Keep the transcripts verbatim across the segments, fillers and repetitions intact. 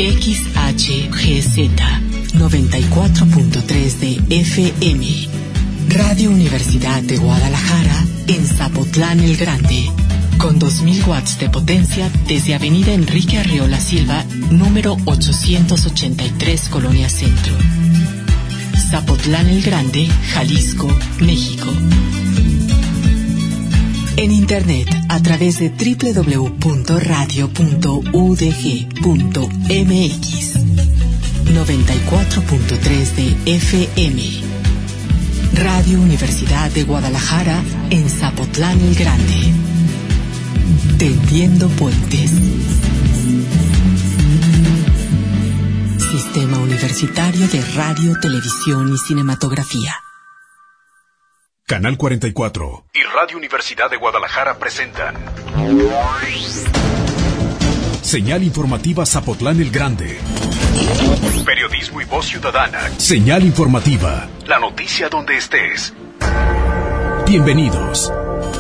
X H G Z noventa y cuatro punto tres de F M. Radio Universidad de Guadalajara en Zapotlán el Grande. Con dos mil watts de potencia desde Avenida Enrique Arriola Silva, número ochocientos ochenta y tres, Colonia Centro. Zapotlán el Grande, Jalisco, México. En internet a través de doble u doble u doble u punto radio punto u d g punto m x. noventa y cuatro punto tres de F M. Radio Universidad de Guadalajara en Zapotlán el Grande. Tendiendo puentes. Sistema Universitario de Radio, Televisión y Cinematografía. Canal cuarenta y cuatro y Radio Universidad de Guadalajara presentan Señal Informativa Zapotlán el Grande. Periodismo y voz ciudadana. Señal Informativa. La noticia donde estés. Bienvenidos.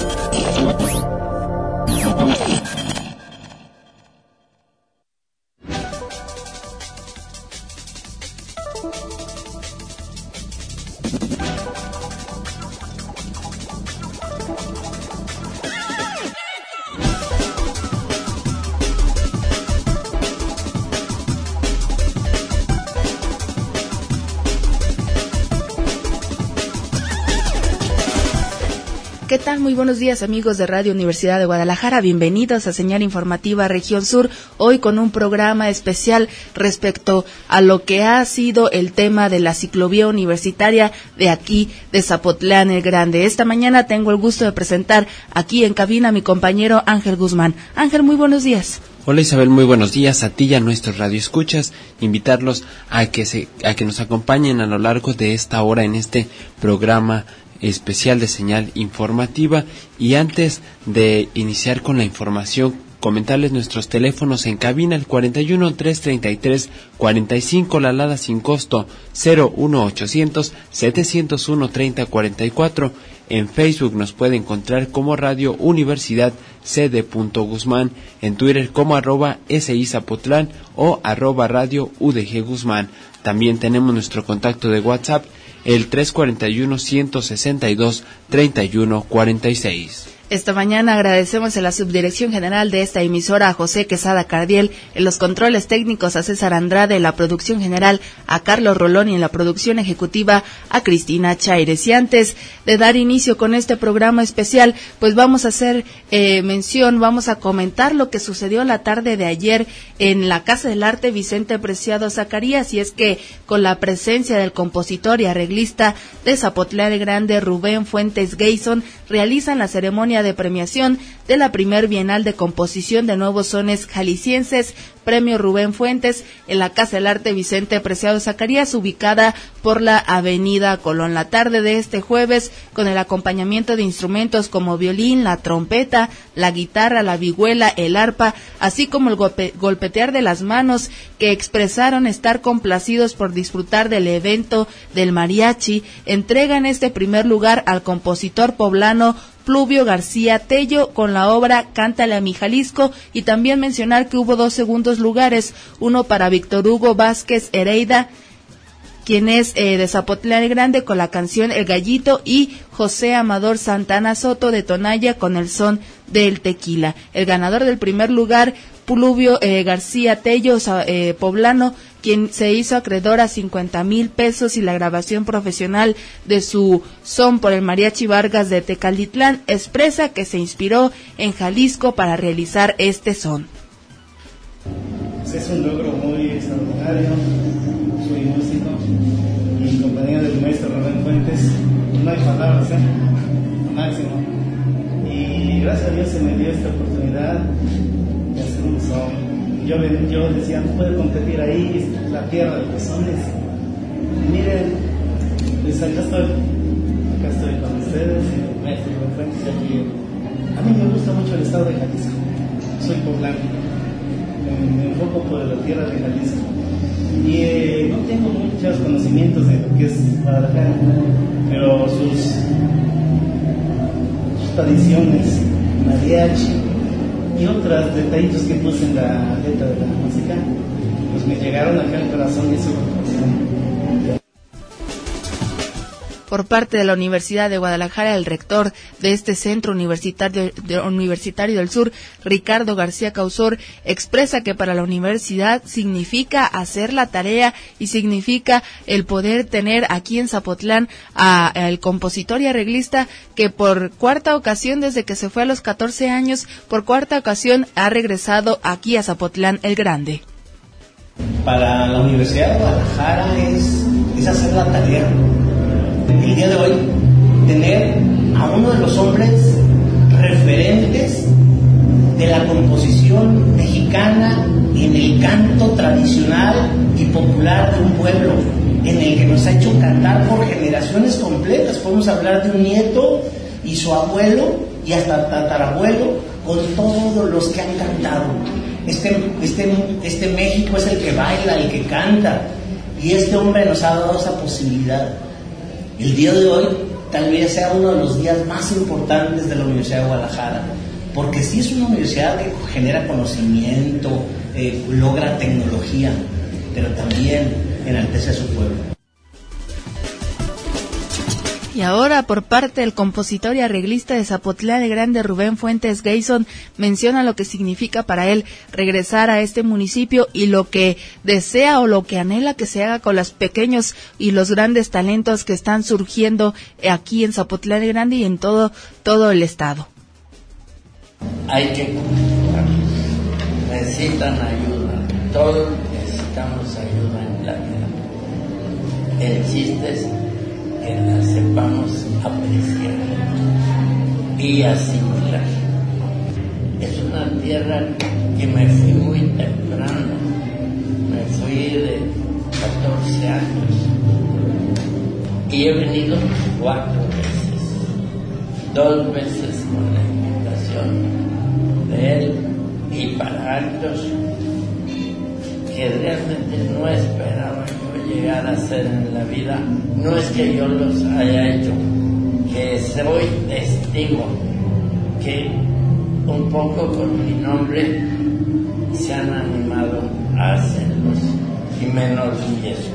¿Qué tal? Muy buenos días, amigos de Radio Universidad de Guadalajara. Bienvenidos a Señal Informativa Región Sur, hoy con un programa especial respecto a lo que ha sido el tema de la ciclovía universitaria de aquí, de Zapotlán el Grande. Esta mañana tengo el gusto de presentar aquí en cabina a mi compañero Ángel Guzmán. Ángel, muy buenos días. Hola Isabel, muy buenos días a ti y a nuestros radioescuchas. Invitarlos a que se, a que nos acompañen a lo largo de esta hora en este programa especial de Señal Informativa. Y antes de iniciar con la información, comentarles nuestros teléfonos en cabina: el cuarenta y uno, trescientos treinta y tres, cuarenta y cinco, la alada sin costo cero uno ochocientos, setecientos uno, treinta, cuarenta y cuatro. En Facebook nos puede encontrar como Radio Universidad C D. Guzmán, en Twitter como arroba S I Zapotlán o arroba Radio U D G Guzmán. También tenemos nuestro contacto de WhatsApp, el tres cuatro uno, ciento sesenta y dos, treinta y uno cuarenta y seis. Esta mañana agradecemos a la subdirección general de esta emisora, a José Quesada Cardiel, en los controles técnicos a César Andrade, en la producción general a Carlos Rolón y en la producción ejecutiva a Cristina Chaires. Y antes de dar inicio con este programa especial, pues vamos a hacer eh, mención, vamos a comentar lo que sucedió la tarde de ayer en la Casa del Arte Vicente Preciado Zacarías, y es que con la presencia del compositor y arreglista de Zapotlán el Grande, Rubén Fuentes Gayson, realizan la ceremonia de premiación de la primer Bienal de Composición de Nuevos Sones Jaliscienses, Premio Rubén Fuentes, en la Casa del Arte Vicente Preciado Zacarías, ubicada por la Avenida Colón. La tarde de este jueves, con el acompañamiento de instrumentos como violín, la trompeta, la guitarra, la vihuela, el arpa, así como el golpe, golpetear de las manos, que expresaron estar complacidos por disfrutar del evento del mariachi, entregan este primer lugar al compositor poblano Pluvio García Tello con la obra Cántale a mi Jalisco, y también mencionar que hubo dos segundos lugares, uno para Víctor Hugo Vázquez Hereida, quien es eh, de Zapotlán el Grande, con la canción El Gallito, y José Amador Santana Soto de Tonaya con el son del tequila. El ganador del primer lugar, Pluvio eh, García Tello, eh, poblano, quien se hizo acreedor a cincuenta mil pesos, y la grabación profesional de su son por el Mariachi Vargas de Tecalitlán, expresa que se inspiró en Jalisco para realizar este son. Es un logro muy extraordinario. Soy músico y en compañía del maestro Rubén Fuentes, no hay palabras, ¿eh? Lo máximo. Y gracias a Dios se me dio esta oportunidad de hacer un son. Yo, yo decía, no puedo competir ahí, es la tierra de los sones. Y miren, pues acá estoy, acá estoy con ustedes, y maestro Rubén Fuentes, aquí. A mí me gusta mucho el estado de Jalisco, soy poblano, me, me enfoco por la tierra de Jalisco. Y eh, no tengo muchos conocimientos de lo que es Guadalajara, pero sus, sus tradiciones, mariachi y otros detallitos que puse en la letra de la música, pues me llegaron acá al corazón y eso me. Por parte de la Universidad de Guadalajara, el rector de este Centro Universitario, de, Universitario del Sur, Ricardo García Causor, expresa que para la universidad significa hacer la tarea y significa el poder tener aquí en Zapotlán al compositor y arreglista que por cuarta ocasión, desde que se fue a los catorce años, por cuarta ocasión ha regresado aquí a Zapotlán el Grande. Para la Universidad de Guadalajara es, es hacer la tarea. El día de hoy, tener a uno de los hombres referentes de la composición mexicana en el canto tradicional y popular de un pueblo, en el que nos ha hecho cantar por generaciones completas. Podemos hablar de un nieto y su abuelo y hasta tatarabuelo, con todos los que han cantado. Este, este, este México es el que baila, el que canta, y este hombre nos ha dado esa posibilidad. El día de hoy tal vez sea uno de los días más importantes de la Universidad de Guadalajara, porque sí es una universidad que genera conocimiento, eh, logra tecnología, pero también enaltece a su pueblo. Y ahora, por parte del compositor y arreglista de Zapotlán el Grande, Rubén Fuentes Gayson, menciona lo que significa para él regresar a este municipio y lo que desea o lo que anhela que se haga con los pequeños y los grandes talentos que están surgiendo aquí en Zapotlán el Grande y en todo, todo el estado. Hay que cultivarlos. Necesitan ayuda. Todos necesitamos ayuda en la vida. El chiste es que la sepamos apreciar y asimilar. Es una tierra que me fui muy temprano, me fui de catorce años y he venido cuatro veces, dos veces con la invitación de él y para actos que realmente no esperaba yo llegar a hacer en la vida. No es que yo los haya hecho, que soy testigo que un poco con mi nombre se han animado a hacerlos y me enorgullezco.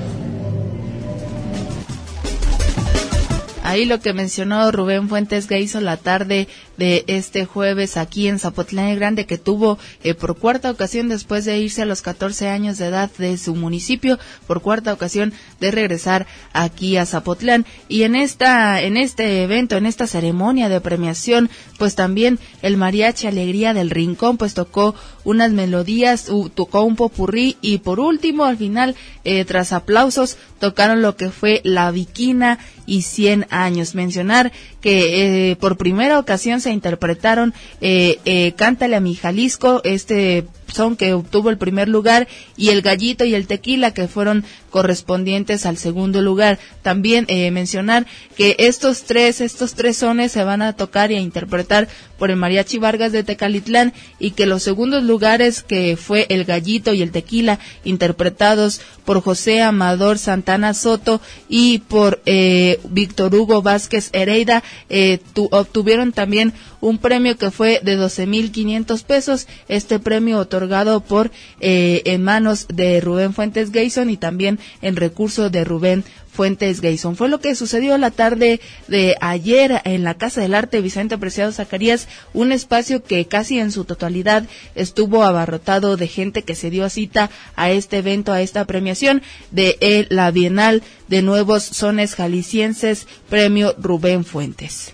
Ahí lo que mencionó Rubén Fuentes Gayson la tarde de este jueves aquí en Zapotlán el Grande, que tuvo eh, por cuarta ocasión, después de irse a los catorce años de edad de su municipio, por cuarta ocasión de regresar aquí a Zapotlán. Y en esta en este evento, en esta ceremonia de premiación, pues también el Mariachi Alegría del Rincón pues tocó unas melodías, uh, tocó un popurrí y por último, al final, eh, tras aplausos, tocaron lo que fue La Viquina y cien años. Mencionar que eh, por primera ocasión se interpretaron eh, eh, Cántale a mi Jalisco, este son que obtuvo el primer lugar, y El Gallito y el Tequila, que fueron correspondientes al segundo lugar. También eh, mencionar que estos tres, estos tres sones se van a tocar y a interpretar por el Mariachi Vargas de Tecalitlán, y que los segundos lugares, que fue El Gallito y el Tequila, interpretados por José Amador Santana Soto y por eh, Víctor Hugo Vázquez Hereida, eh, tu, obtuvieron también un premio que fue de doce mil quinientos pesos, este premio otorgado por eh, en manos de Rubén Fuentes Gayson y también en recurso de Rubén Fuentes Gayson. Fue lo que sucedió la tarde de ayer en la Casa del Arte Vicente Preciado Zacarías, un espacio que casi en su totalidad estuvo abarrotado de gente que se dio cita a este evento, a esta premiación de el, la Bienal de Nuevos Sones Jaliscienses, premio Rubén Fuentes.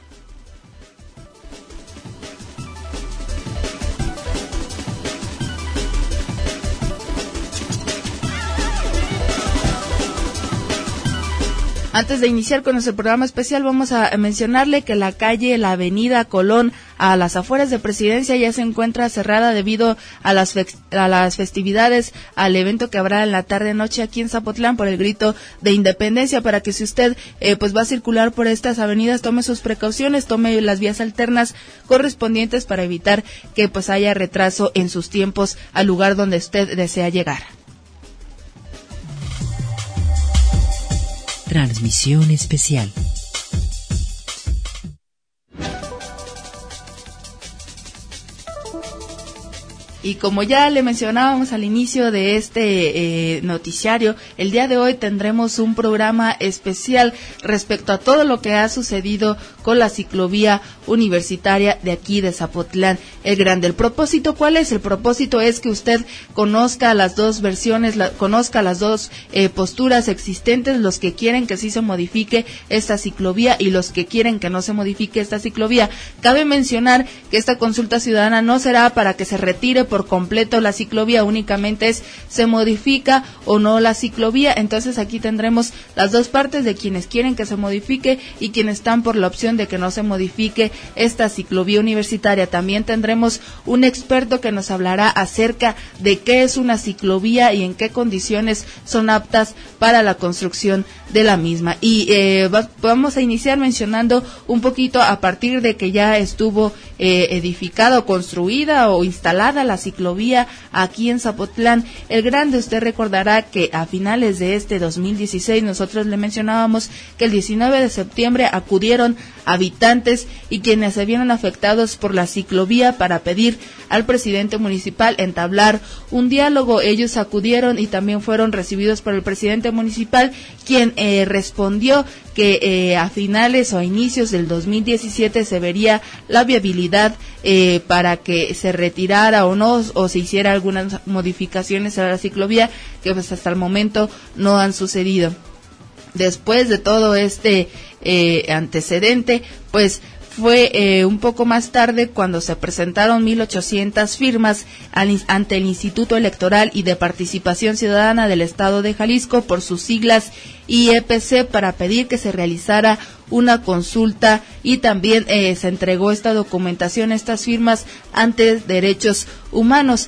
Antes de iniciar con nuestro programa especial, vamos a mencionarle que la calle, la avenida Colón, a las afueras de Presidencia, ya se encuentra cerrada debido a las, fe- a las festividades, al evento que habrá en la tarde-noche aquí en Zapotlán por el grito de independencia, para que si usted eh, pues va a circular por estas avenidas, tome sus precauciones, tome las vías alternas correspondientes para evitar que pues haya retraso en sus tiempos al lugar donde usted desea llegar. Transmisión especial. Y como ya le mencionábamos al inicio de este eh, noticiario, el día de hoy tendremos un programa especial respecto a todo lo que ha sucedido con la ciclovía universitaria de aquí de Zapotlán el Grande. ¿El propósito cuál es? El propósito es que usted conozca las dos versiones, la, conozca las dos eh, posturas existentes, los que quieren que sí se modifique esta ciclovía y los que quieren que no se modifique esta ciclovía. Cabe mencionar que esta consulta ciudadana no será para que se retire por completo la ciclovía, únicamente es se modifica o no la ciclovía. Entonces aquí tendremos las dos partes de quienes quieren que se modifique y quienes están por la opción de que no se modifique esta ciclovía universitaria. También tendremos un experto que nos hablará acerca de qué es una ciclovía y en qué condiciones son aptas para la construcción de la misma. Y eh, va, vamos a iniciar mencionando un poquito a partir de que ya estuvo eh, edificada o construida o instalada la ciclovía aquí en Zapotlán el Grande. Usted recordará que a finales de este dos mil dieciséis nosotros le mencionábamos que el diecinueve de septiembre acudieron habitantes y quienes se vieron afectados por la ciclovía para pedir al presidente municipal entablar un diálogo. Ellos acudieron y también fueron recibidos por el presidente municipal, quien eh, respondió que eh, a finales o a inicios del dos mil diecisiete se vería la viabilidad eh, para que se retirara o no, o se hiciera algunas modificaciones a la ciclovía, que pues hasta el momento no han sucedido. Después de todo este eh, antecedente, pues fue eh, un poco más tarde cuando se presentaron mil ochocientas firmas al, ante el Instituto Electoral y de Participación Ciudadana del Estado de Jalisco, por sus siglas I E P C, para pedir que se realizara una consulta, y también eh, se entregó esta documentación, estas firmas, ante Derechos Humanos.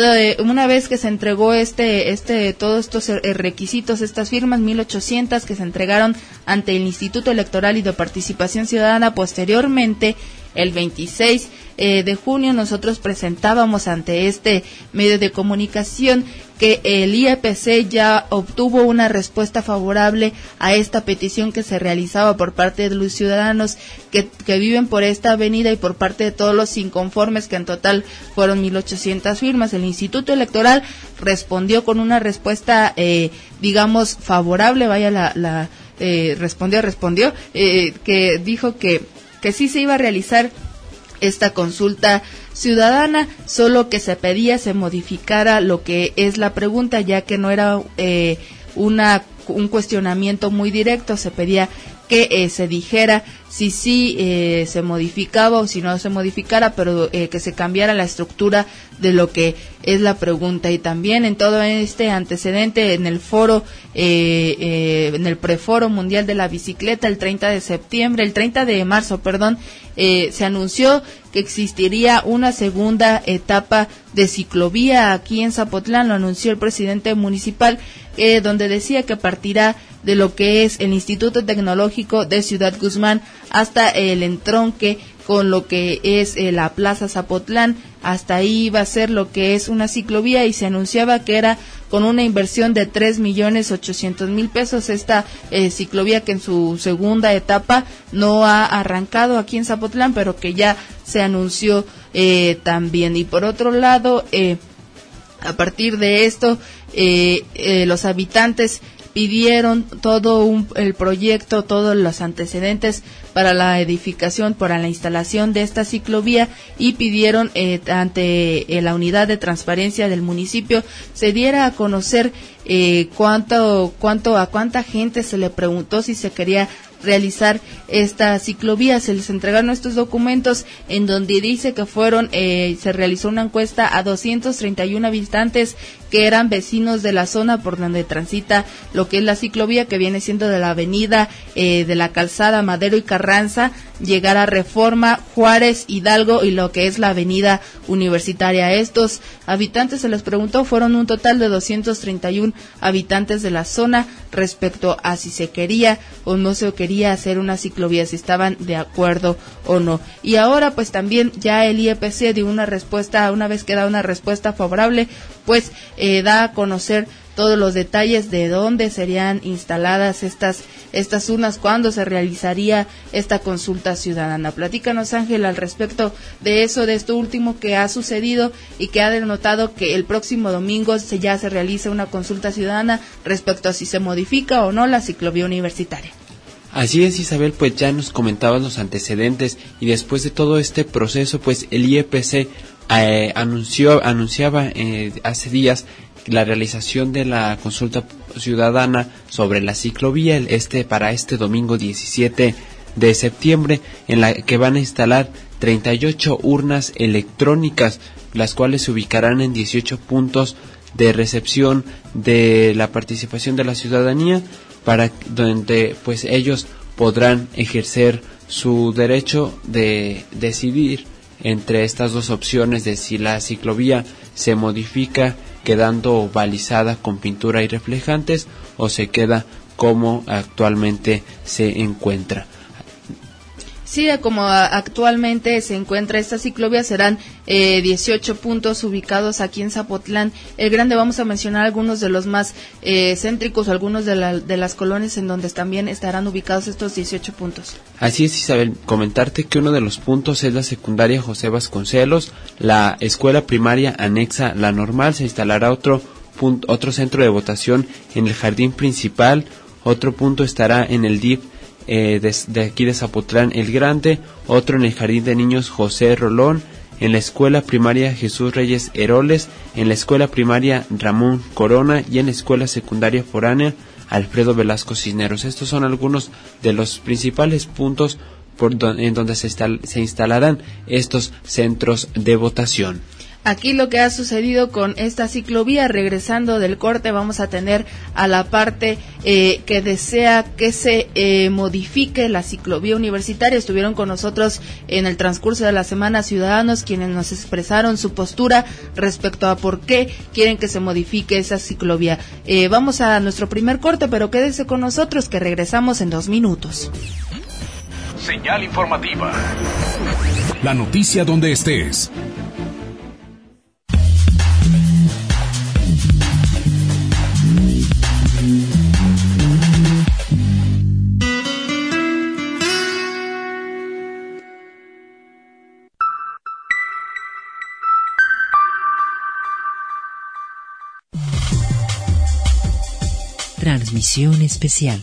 Una vez que se entregó este, este, todos estos requisitos, estas firmas, mil ochocientas que se entregaron ante el Instituto Electoral y de Participación Ciudadana, posteriormente, el veintiséis eh, de junio, nosotros presentábamos ante este medio de comunicación que el I E P C ya obtuvo una respuesta favorable a esta petición que se realizaba por parte de los ciudadanos que, que viven por esta avenida y por parte de todos los inconformes, que en total fueron mil ochocientas firmas. El Instituto Electoral respondió con una respuesta, eh, digamos, favorable, vaya la, la eh, respondió, respondió, eh, que dijo que, que sí se iba a realizar esta consulta ciudadana, solo que se pedía se modificara lo que es la pregunta, ya que no era eh, una un cuestionamiento muy directo, se pedía que eh, se dijera si sí eh, se modificaba o si no se modificara, pero eh, que se cambiara la estructura de lo que es la pregunta. Y también en todo este antecedente, en el foro, eh, eh, en el preforo mundial de la bicicleta, el treinta de septiembre, el treinta de marzo, perdón, eh, se anunció que existiría una segunda etapa de ciclovía aquí en Zapotlán. Lo anunció el presidente municipal, eh, donde decía que partirá de lo que es el Instituto Tecnológico de Ciudad Guzmán hasta el entronque con lo que es eh, la Plaza Zapotlán. Hasta ahí va a ser lo que es una ciclovía, y se anunciaba que era con una inversión de tres millones ochocientos mil pesos esta eh, ciclovía, que en su segunda etapa no ha arrancado aquí en Zapotlán, pero que ya se anunció eh, también. Y por otro lado, eh, a partir de esto, eh, eh, los habitantes pidieron todo un, el proyecto, todos los antecedentes para la edificación, para la instalación de esta ciclovía, y pidieron eh, ante eh, la unidad de transparencia del municipio se diera a conocer eh, cuánto, cuánto, a cuánta gente se le preguntó si se quería realizar esta ciclovía. Se les entregaron estos documentos en donde dice que fueron, eh, se realizó una encuesta a doscientos treinta y uno habitantes que eran vecinos de la zona por donde transita lo que es la ciclovía, que viene siendo de la avenida eh, de la Calzada Madero y Carranza, llegar a Reforma, Juárez, Hidalgo y lo que es la avenida Universitaria. A estos habitantes se les preguntó, fueron un total de doscientos treinta y uno habitantes de la zona respecto a si se quería o no se quería hacer una ciclovía, si estaban de acuerdo o no. Y ahora pues también ya el I E P C dio una respuesta, una vez que da una respuesta favorable, pues eh, da a conocer todos los detalles de dónde serían instaladas estas estas urnas, cuándo se realizaría esta consulta ciudadana. Platícanos, Ángel, al respecto de eso, de esto último que ha sucedido y que ha denotado que el próximo domingo se ya se realice una consulta ciudadana respecto a si se modifica o no la ciclovía universitaria. Así es, Isabel, pues ya nos comentaban los antecedentes y después de todo este proceso, pues el I E P C eh, anunció anunciaba eh, hace días la realización de la consulta ciudadana sobre la ciclovía este para este domingo diecisiete de septiembre, en la que van a instalar treinta y ocho urnas electrónicas, las cuales se ubicarán en dieciocho puntos de recepción de la participación de la ciudadanía, para donde pues ellos podrán ejercer su derecho de decidir entre estas dos opciones de si la ciclovía se modifica quedando balizada con pintura y reflejantes o se queda como actualmente se encuentra. Sí, como actualmente se encuentra esta ciclovía, serán eh, dieciocho puntos ubicados aquí en Zapotlán el Grande. Vamos a mencionar algunos de los más eh, céntricos, algunos de, la, de las colonias en donde también estarán ubicados estos dieciocho puntos. Así es, Isabel, comentarte que uno de los puntos es la secundaria José Vasconcelos, la escuela primaria anexa La Normal. Se instalará otro, punto, otro centro de votación en el jardín principal, otro punto estará en el D I F Eh, de, de aquí de Zapotlán el Grande, otro en el Jardín de Niños José Rolón, en la Escuela Primaria Jesús Reyes Heroles, en la Escuela Primaria Ramón Corona y en la Escuela Secundaria Foránea Alfredo Velasco Cisneros. Estos son algunos de los principales puntos por don, en donde se, instal, se instalarán estos centros de votación. Aquí lo que ha sucedido con esta ciclovía, regresando del corte, vamos a tener a la parte eh, que desea que se eh, modifique la ciclovía universitaria. Estuvieron con nosotros en el transcurso de la semana ciudadanos quienes nos expresaron su postura respecto a por qué quieren que se modifique esa ciclovía. Eh, vamos a nuestro primer corte, pero quédese con nosotros que regresamos en dos minutos. Señal informativa. La noticia donde estés. Transmisión especial.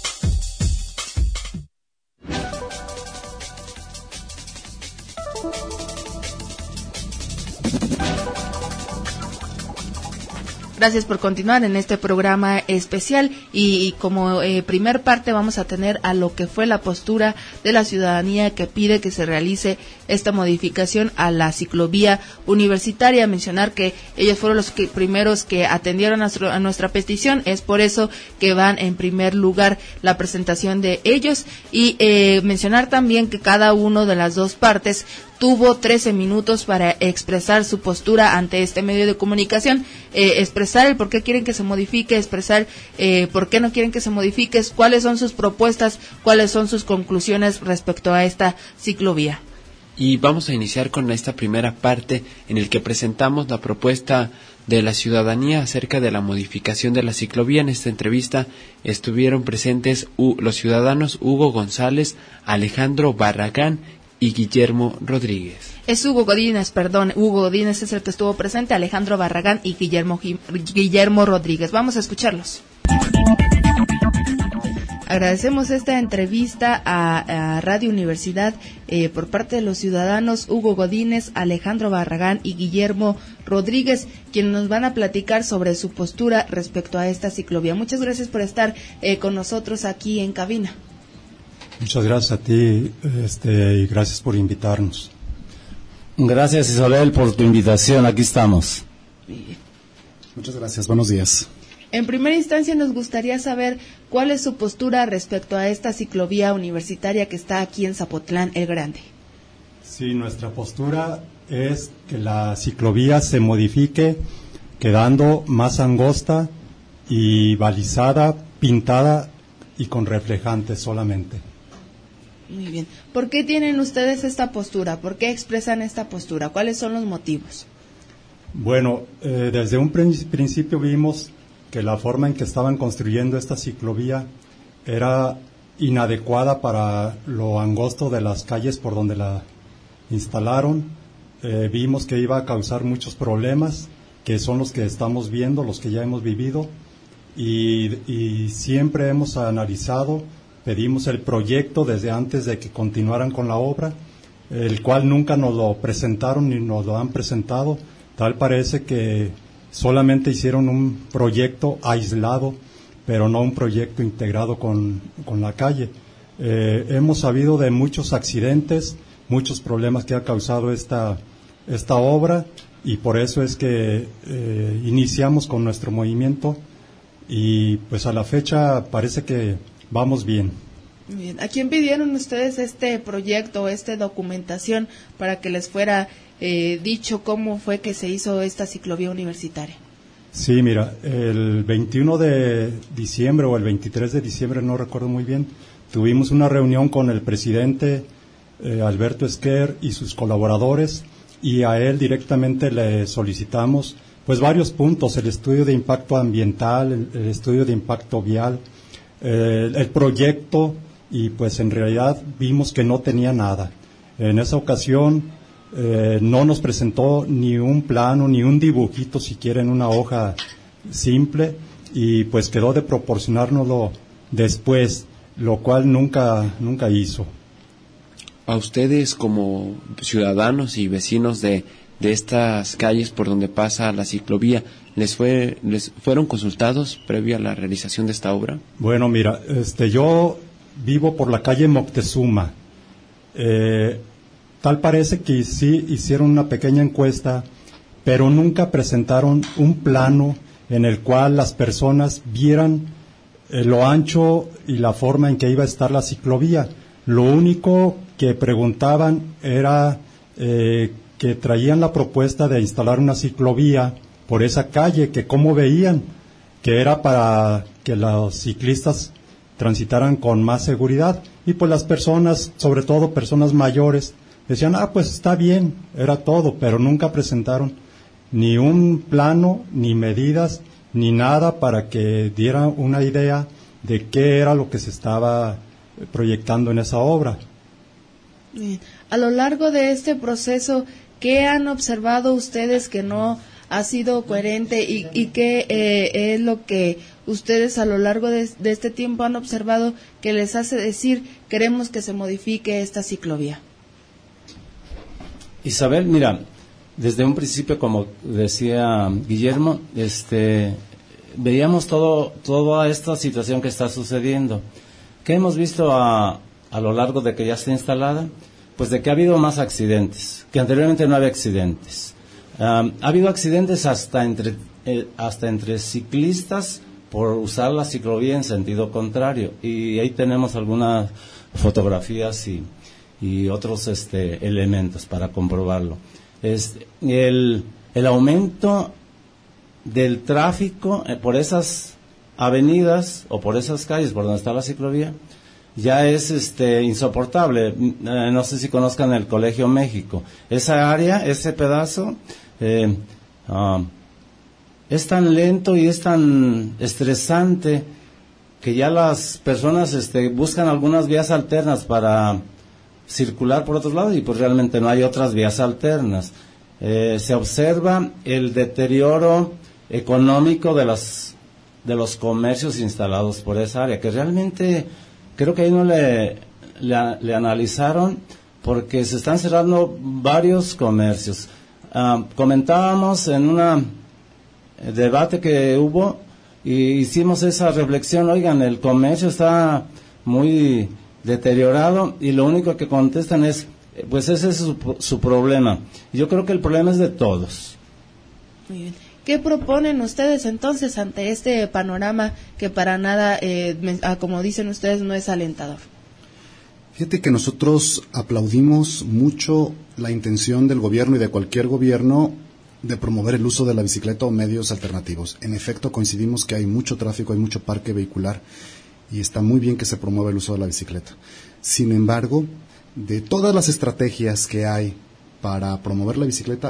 Gracias por continuar en este programa especial y, y como eh, primer parte vamos a tener a lo que fue la postura de la ciudadanía que pide que se realice esta modificación a la ciclovía universitaria. Mencionar que ellos fueron los que, primeros que atendieron a, nuestro, a nuestra petición, es por eso que van en primer lugar la presentación de ellos y eh, mencionar también que cada uno de las dos partes tuvo trece minutos para expresar su postura ante este medio de comunicación, eh, expresar el por qué quieren que se modifique, expresar eh, por qué no quieren que se modifique, cuáles son sus propuestas, cuáles son sus conclusiones respecto a esta ciclovía. Y vamos a iniciar con esta primera parte en el que presentamos la propuesta de la ciudadanía acerca de la modificación de la ciclovía. En esta entrevista estuvieron presentes uh, los ciudadanos Hugo González, Alejandro Barragán y Guillermo Rodríguez. Es Hugo Godínez, perdón, Hugo Godínez es el que estuvo presente, Alejandro Barragán y Guillermo, Guillermo Rodríguez. Vamos a escucharlos. Agradecemos esta entrevista a, a Radio Universidad eh, por parte de los ciudadanos Hugo Godínez, Alejandro Barragán y Guillermo Rodríguez, quienes nos van a platicar sobre su postura respecto a esta ciclovía. Muchas gracias por estar eh, con nosotros aquí en cabina. Muchas gracias a ti este, y gracias por invitarnos. Gracias, Isabel, por tu invitación. Aquí estamos. Muchas gracias. Buenos días. En primera instancia nos gustaría saber cuál es su postura respecto a esta ciclovía universitaria que está aquí en Zapotlán el Grande. Sí, nuestra postura es que la ciclovía se modifique quedando más angosta y balizada, pintada y con reflejantes solamente. Muy bien. ¿Por qué tienen ustedes esta postura? ¿Por qué expresan esta postura? ¿Cuáles son los motivos? Bueno, eh, desde un principio vimos que la forma en que estaban construyendo esta ciclovía era inadecuada para lo angosto de las calles por donde la instalaron. Eh, vimos que iba a causar muchos problemas, que son los que estamos viendo, los que ya hemos vivido, y, y siempre hemos analizado, pedimos el proyecto desde antes de que continuaran con la obra, el cual nunca nos lo presentaron ni nos lo han presentado. Tal parece que solamente hicieron un proyecto aislado, pero no un proyecto integrado con, con la calle. Eh, hemos sabido de muchos accidentes, muchos problemas que ha causado esta, esta obra, y por eso es que eh, iniciamos con nuestro movimiento, y pues a la fecha parece que vamos bien. Bien. ¿A quién pidieron ustedes este proyecto, esta documentación, para que les fuera eh, dicho cómo fue que se hizo esta ciclovía universitaria? Sí, mira, el veintiuno de diciembre o el veintitrés de diciembre, no recuerdo muy bien, tuvimos una reunión con el presidente eh, Alberto Esquer y sus colaboradores, y a él directamente le solicitamos pues varios puntos: el estudio de impacto ambiental, el, el estudio de impacto vial, eh, el proyecto, y pues en realidad vimos que no tenía nada. En esa ocasión eh, no nos presentó ni un plano, ni un dibujito siquiera en una hoja simple, y pues quedó de proporcionárnoslo después, lo cual nunca, nunca hizo. A ustedes como ciudadanos y vecinos de, de estas calles por donde pasa la ciclovía, ¿les fue les fueron consultados previo a la realización de esta obra? Bueno, mira, este yo vivo por la calle Moctezuma. Eh, tal parece que sí hicieron una pequeña encuesta, pero nunca presentaron un plano en el cual las personas vieran eh, lo ancho y la forma en que iba a estar la ciclovía. Lo único que preguntaban era eh, que traían la propuesta de instalar una ciclovía por esa calle, que cómo veían, que era para que los ciclistas transitaran con más seguridad, y pues las personas, sobre todo personas mayores, decían, ah, pues está bien, era todo, pero nunca presentaron ni un plano, ni medidas, ni nada para que diera una idea de qué era lo que se estaba proyectando en esa obra. Bien. A lo largo de este proceso, ¿qué han observado ustedes que no ha sido coherente, y, y qué eh, es lo que ustedes a lo largo de, de este tiempo han observado que les hace decir queremos que se modifique esta ciclovía? Isabel, mira, desde un principio, como decía Guillermo, este, veíamos todo toda esta situación que está sucediendo. ¿Qué hemos visto a, a lo largo de que ya está instalada? Pues de que ha habido más accidentes, que anteriormente no había accidentes. Um, ha habido accidentes hasta entre eh, hasta entre ciclistas por usar la ciclovía en sentido contrario, y ahí tenemos algunas fotografías y, y otros este, elementos para comprobarlo. Es el, el aumento del tráfico eh, por esas avenidas o por esas calles por donde está la ciclovía ya es este insoportable. Eh, no sé si conozcan el Colegio México. Esa área, ese pedazo, eh, uh, es tan lento y es tan estresante que ya las personas este, buscan algunas vías alternas para circular por otros lados, y pues realmente no hay otras vías alternas. Eh, se observa el deterioro económico de las de los comercios instalados por esa área, que realmente creo que ahí no le, le, le analizaron, porque se están cerrando varios comercios. Uh, comentábamos en un debate que hubo y hicimos esa reflexión, oigan, el comercio está muy deteriorado, y lo único que contestan es, pues ese es su, su problema. Yo creo que el problema es de todos. Muy bien. ¿Qué proponen ustedes entonces ante este panorama que para nada, eh, como dicen ustedes, no es alentador? Fíjate que nosotros aplaudimos mucho la intención del gobierno y de cualquier gobierno de promover el uso de la bicicleta o medios alternativos. En efecto, coincidimos que hay mucho tráfico, hay mucho parque vehicular, y está muy bien que se promueva el uso de la bicicleta. Sin embargo, de todas las estrategias que hay para promover la bicicleta,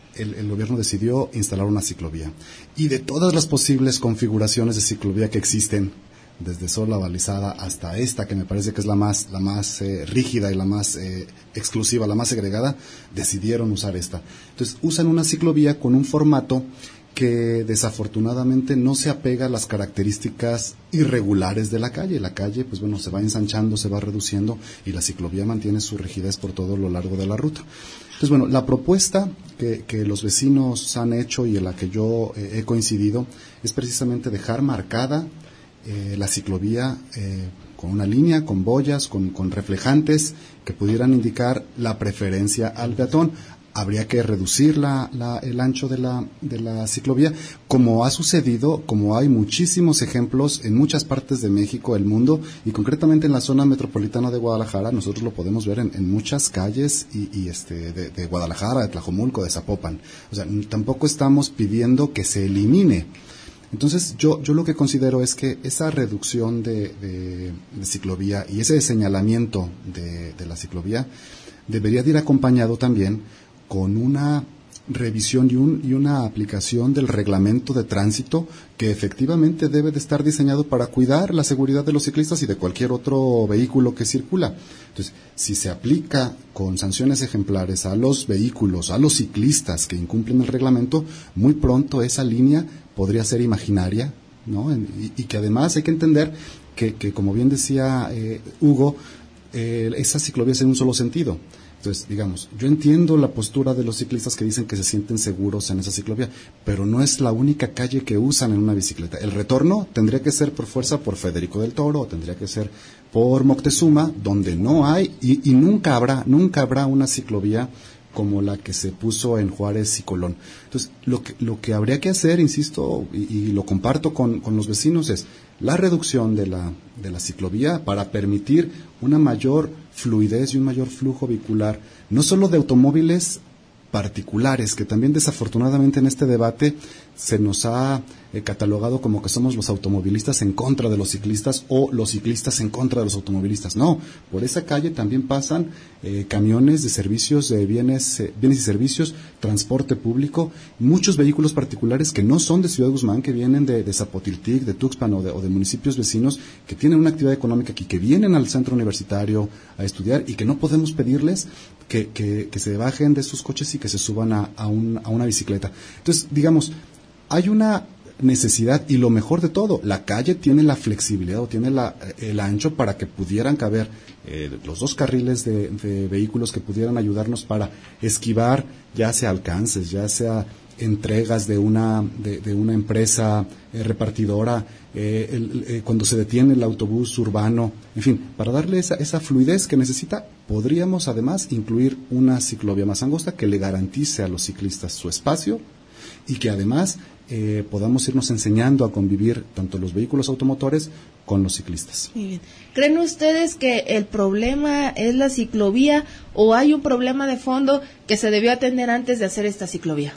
el, el gobierno decidió instalar una ciclovía. Y de todas las posibles configuraciones de ciclovía que existen, desde sola balizada hasta esta, que me parece que es la más, la más eh, rígida y la más eh, exclusiva, la más segregada, decidieron usar esta. Entonces, usan una ciclovía con un formato que desafortunadamente no se apega a las características irregulares de la calle. La calle, pues bueno, se va ensanchando, se va reduciendo, y la ciclovía mantiene su rigidez por todo lo largo de la ruta. Entonces, bueno, la propuesta que, que los vecinos han hecho y en la que yo eh, he coincidido es precisamente dejar marcada eh, la ciclovía eh, con una línea, con boyas, con, con reflejantes que pudieran indicar la preferencia al peatón. Habría que reducir la, la, el ancho de la, de la ciclovía, como ha sucedido, como hay muchísimos ejemplos en muchas partes de México, el mundo, y concretamente en la zona metropolitana de Guadalajara. Nosotros lo podemos ver en, en muchas calles y, y este de, de Guadalajara, de Tlajomulco, de Zapopan. O sea, tampoco estamos pidiendo que se elimine. Entonces, yo, yo lo que considero es que esa reducción de, de, de ciclovía y ese señalamiento de, de la ciclovía debería de ir acompañado también con una revisión y, un, y una aplicación del reglamento de tránsito, que efectivamente debe de estar diseñado para cuidar la seguridad de los ciclistas y de cualquier otro vehículo que circula. Entonces, si se aplica con sanciones ejemplares a los vehículos, a los ciclistas que incumplen el reglamento, muy pronto esa línea podría ser imaginaria, ¿no? Y, y que además hay que entender que, que como bien decía eh, Hugo, eh, esa ciclovía es en un solo sentido. Entonces, digamos, yo entiendo la postura de los ciclistas que dicen que se sienten seguros en esa ciclovía, pero no es la única calle que usan en una bicicleta. El retorno tendría que ser por fuerza por Federico del Toro, o tendría que ser por Moctezuma, donde no hay, y, y nunca habrá, nunca habrá una ciclovía como la que se puso en Juárez y Colón. Entonces, lo que, lo que habría que hacer, insisto, y, y lo comparto con, con los vecinos, es la reducción de la, de la ciclovía para permitir una mayor fluidez y un mayor flujo vehicular, no solo de automóviles particulares, que también desafortunadamente en este debate se nos ha eh, catalogado como que somos los automovilistas en contra de los ciclistas o los ciclistas en contra de los automovilistas. No, por esa calle también pasan eh, camiones de servicios, de bienes, eh, bienes y servicios, transporte público, muchos vehículos particulares que no son de Ciudad Guzmán, que vienen de, de Zapotiltic, de Tuxpan o de, o de municipios vecinos, que tienen una actividad económica aquí, que vienen al centro universitario a estudiar, y que no podemos pedirles que, que, que se bajen de sus coches y que se suban a, a, un, a una bicicleta. Entonces, digamos, hay una necesidad, y lo mejor de todo, la calle tiene la flexibilidad o tiene la, el ancho para que pudieran caber eh, los dos carriles de, de vehículos que pudieran ayudarnos para esquivar ya sea alcances, ya sea entregas de una de, de una empresa eh, repartidora, eh, el, eh, cuando se detiene el autobús urbano, en fin, para darle esa, esa fluidez que necesita. Podríamos además incluir una ciclovía más angosta que le garantice a los ciclistas su espacio, y que además eh, podamos irnos enseñando a convivir tanto los vehículos automotores con los ciclistas. Muy bien. ¿Creen ustedes que el problema es la ciclovía, o hay un problema de fondo que se debió atender antes de hacer esta ciclovía?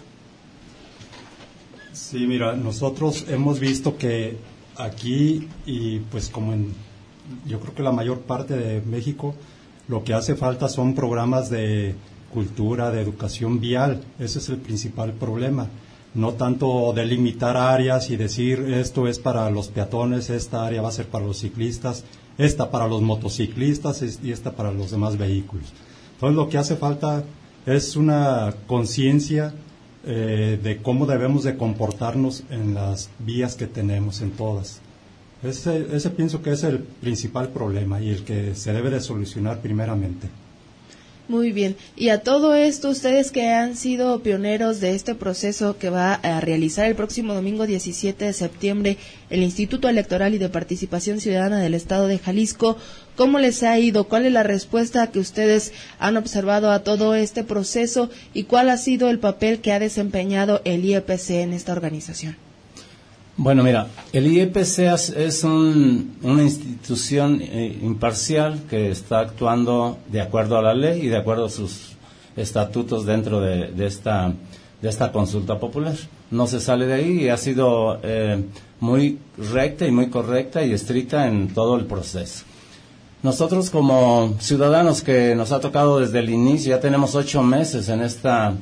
Sí, mira, nosotros hemos visto que aquí, y pues como en, yo creo que la mayor parte de México, lo que hace falta son programas de cultura, de educación vial. Ese es el principal problema. No tanto delimitar áreas y decir esto es para los peatones, esta área va a ser para los ciclistas, esta para los motociclistas y esta para los demás vehículos. Entonces, lo que hace falta es una conciencia eh, de cómo debemos de comportarnos en las vías que tenemos, en todas. Ese, ese pienso que es el principal problema y el que se debe de solucionar primeramente. Muy bien. Y a todo esto, ustedes que han sido pioneros de este proceso que va a realizar el próximo domingo diecisiete de septiembre el Instituto Electoral y de Participación Ciudadana del Estado de Jalisco, ¿cómo les ha ido? ¿Cuál es la respuesta que ustedes han observado a todo este proceso y cuál ha sido el papel que ha desempeñado el I E P C en esta organización? Bueno, mira, el I E P C es un, una institución eh, imparcial que está actuando de acuerdo a la ley y de acuerdo a sus estatutos dentro de, de esta de esta consulta popular. No se sale de ahí y ha sido eh, muy recta y muy correcta y estricta en todo el proceso. Nosotros como ciudadanos que nos ha tocado desde el inicio, ya tenemos ocho meses en esta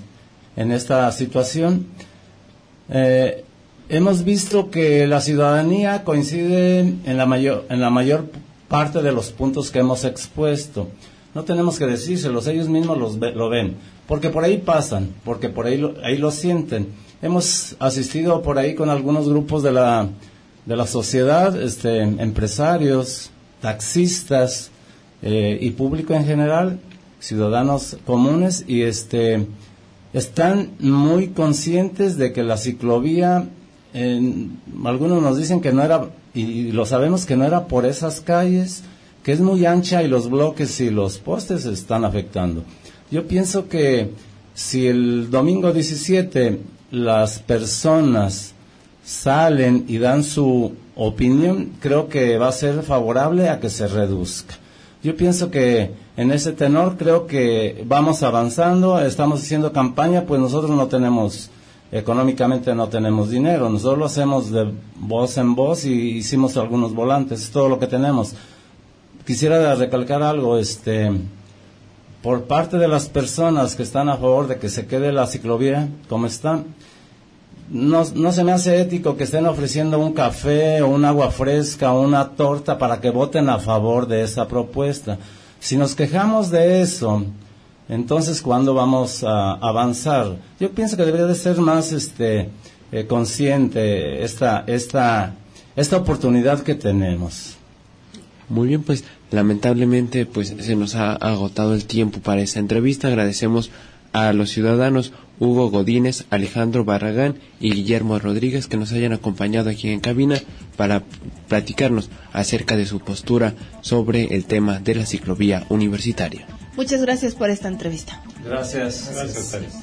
en esta situación. Eh, hemos visto que la ciudadanía coincide en la mayor, en la mayor parte de los puntos que hemos expuesto. No tenemos que decírselos, ellos mismos los ve, lo ven, porque por ahí pasan, porque por ahí lo, ahí lo sienten. Hemos asistido por ahí con algunos grupos de la, de la sociedad, este, empresarios, taxistas eh, y público en general, ciudadanos comunes, y este están muy conscientes de que la ciclovía, eh, algunos nos dicen que no era, y lo sabemos que no era por esas calles, que es muy ancha y los bloques y los postes están afectando. Yo pienso que si el domingo diecisiete las personas salen y dan su opinión, creo que va a ser favorable a que se reduzca. Yo pienso que en ese tenor creo que vamos avanzando, estamos haciendo campaña, pues nosotros no tenemos, económicamente no tenemos dinero, nosotros lo hacemos de voz en voz y hicimos algunos volantes, es todo lo que tenemos. Quisiera recalcar algo, este, por parte de las personas que están a favor de que se quede la ciclovía como está, no, no se me hace ético que estén ofreciendo un café o un agua fresca o una torta para que voten a favor de esa propuesta. Si nos quejamos de eso, entonces ¿cuándo vamos a avanzar? Yo pienso que debería de ser más este eh, consciente esta esta esta oportunidad que tenemos. Muy bien, pues lamentablemente pues se nos ha agotado el tiempo para esta entrevista. Agradecemos a los ciudadanos Hugo Godínez, Alejandro Barragán y Guillermo Rodríguez que nos hayan acompañado aquí en cabina para platicarnos acerca de su postura sobre el tema de la ciclovía universitaria. Muchas gracias por esta entrevista. Gracias. Gracias a ustedes.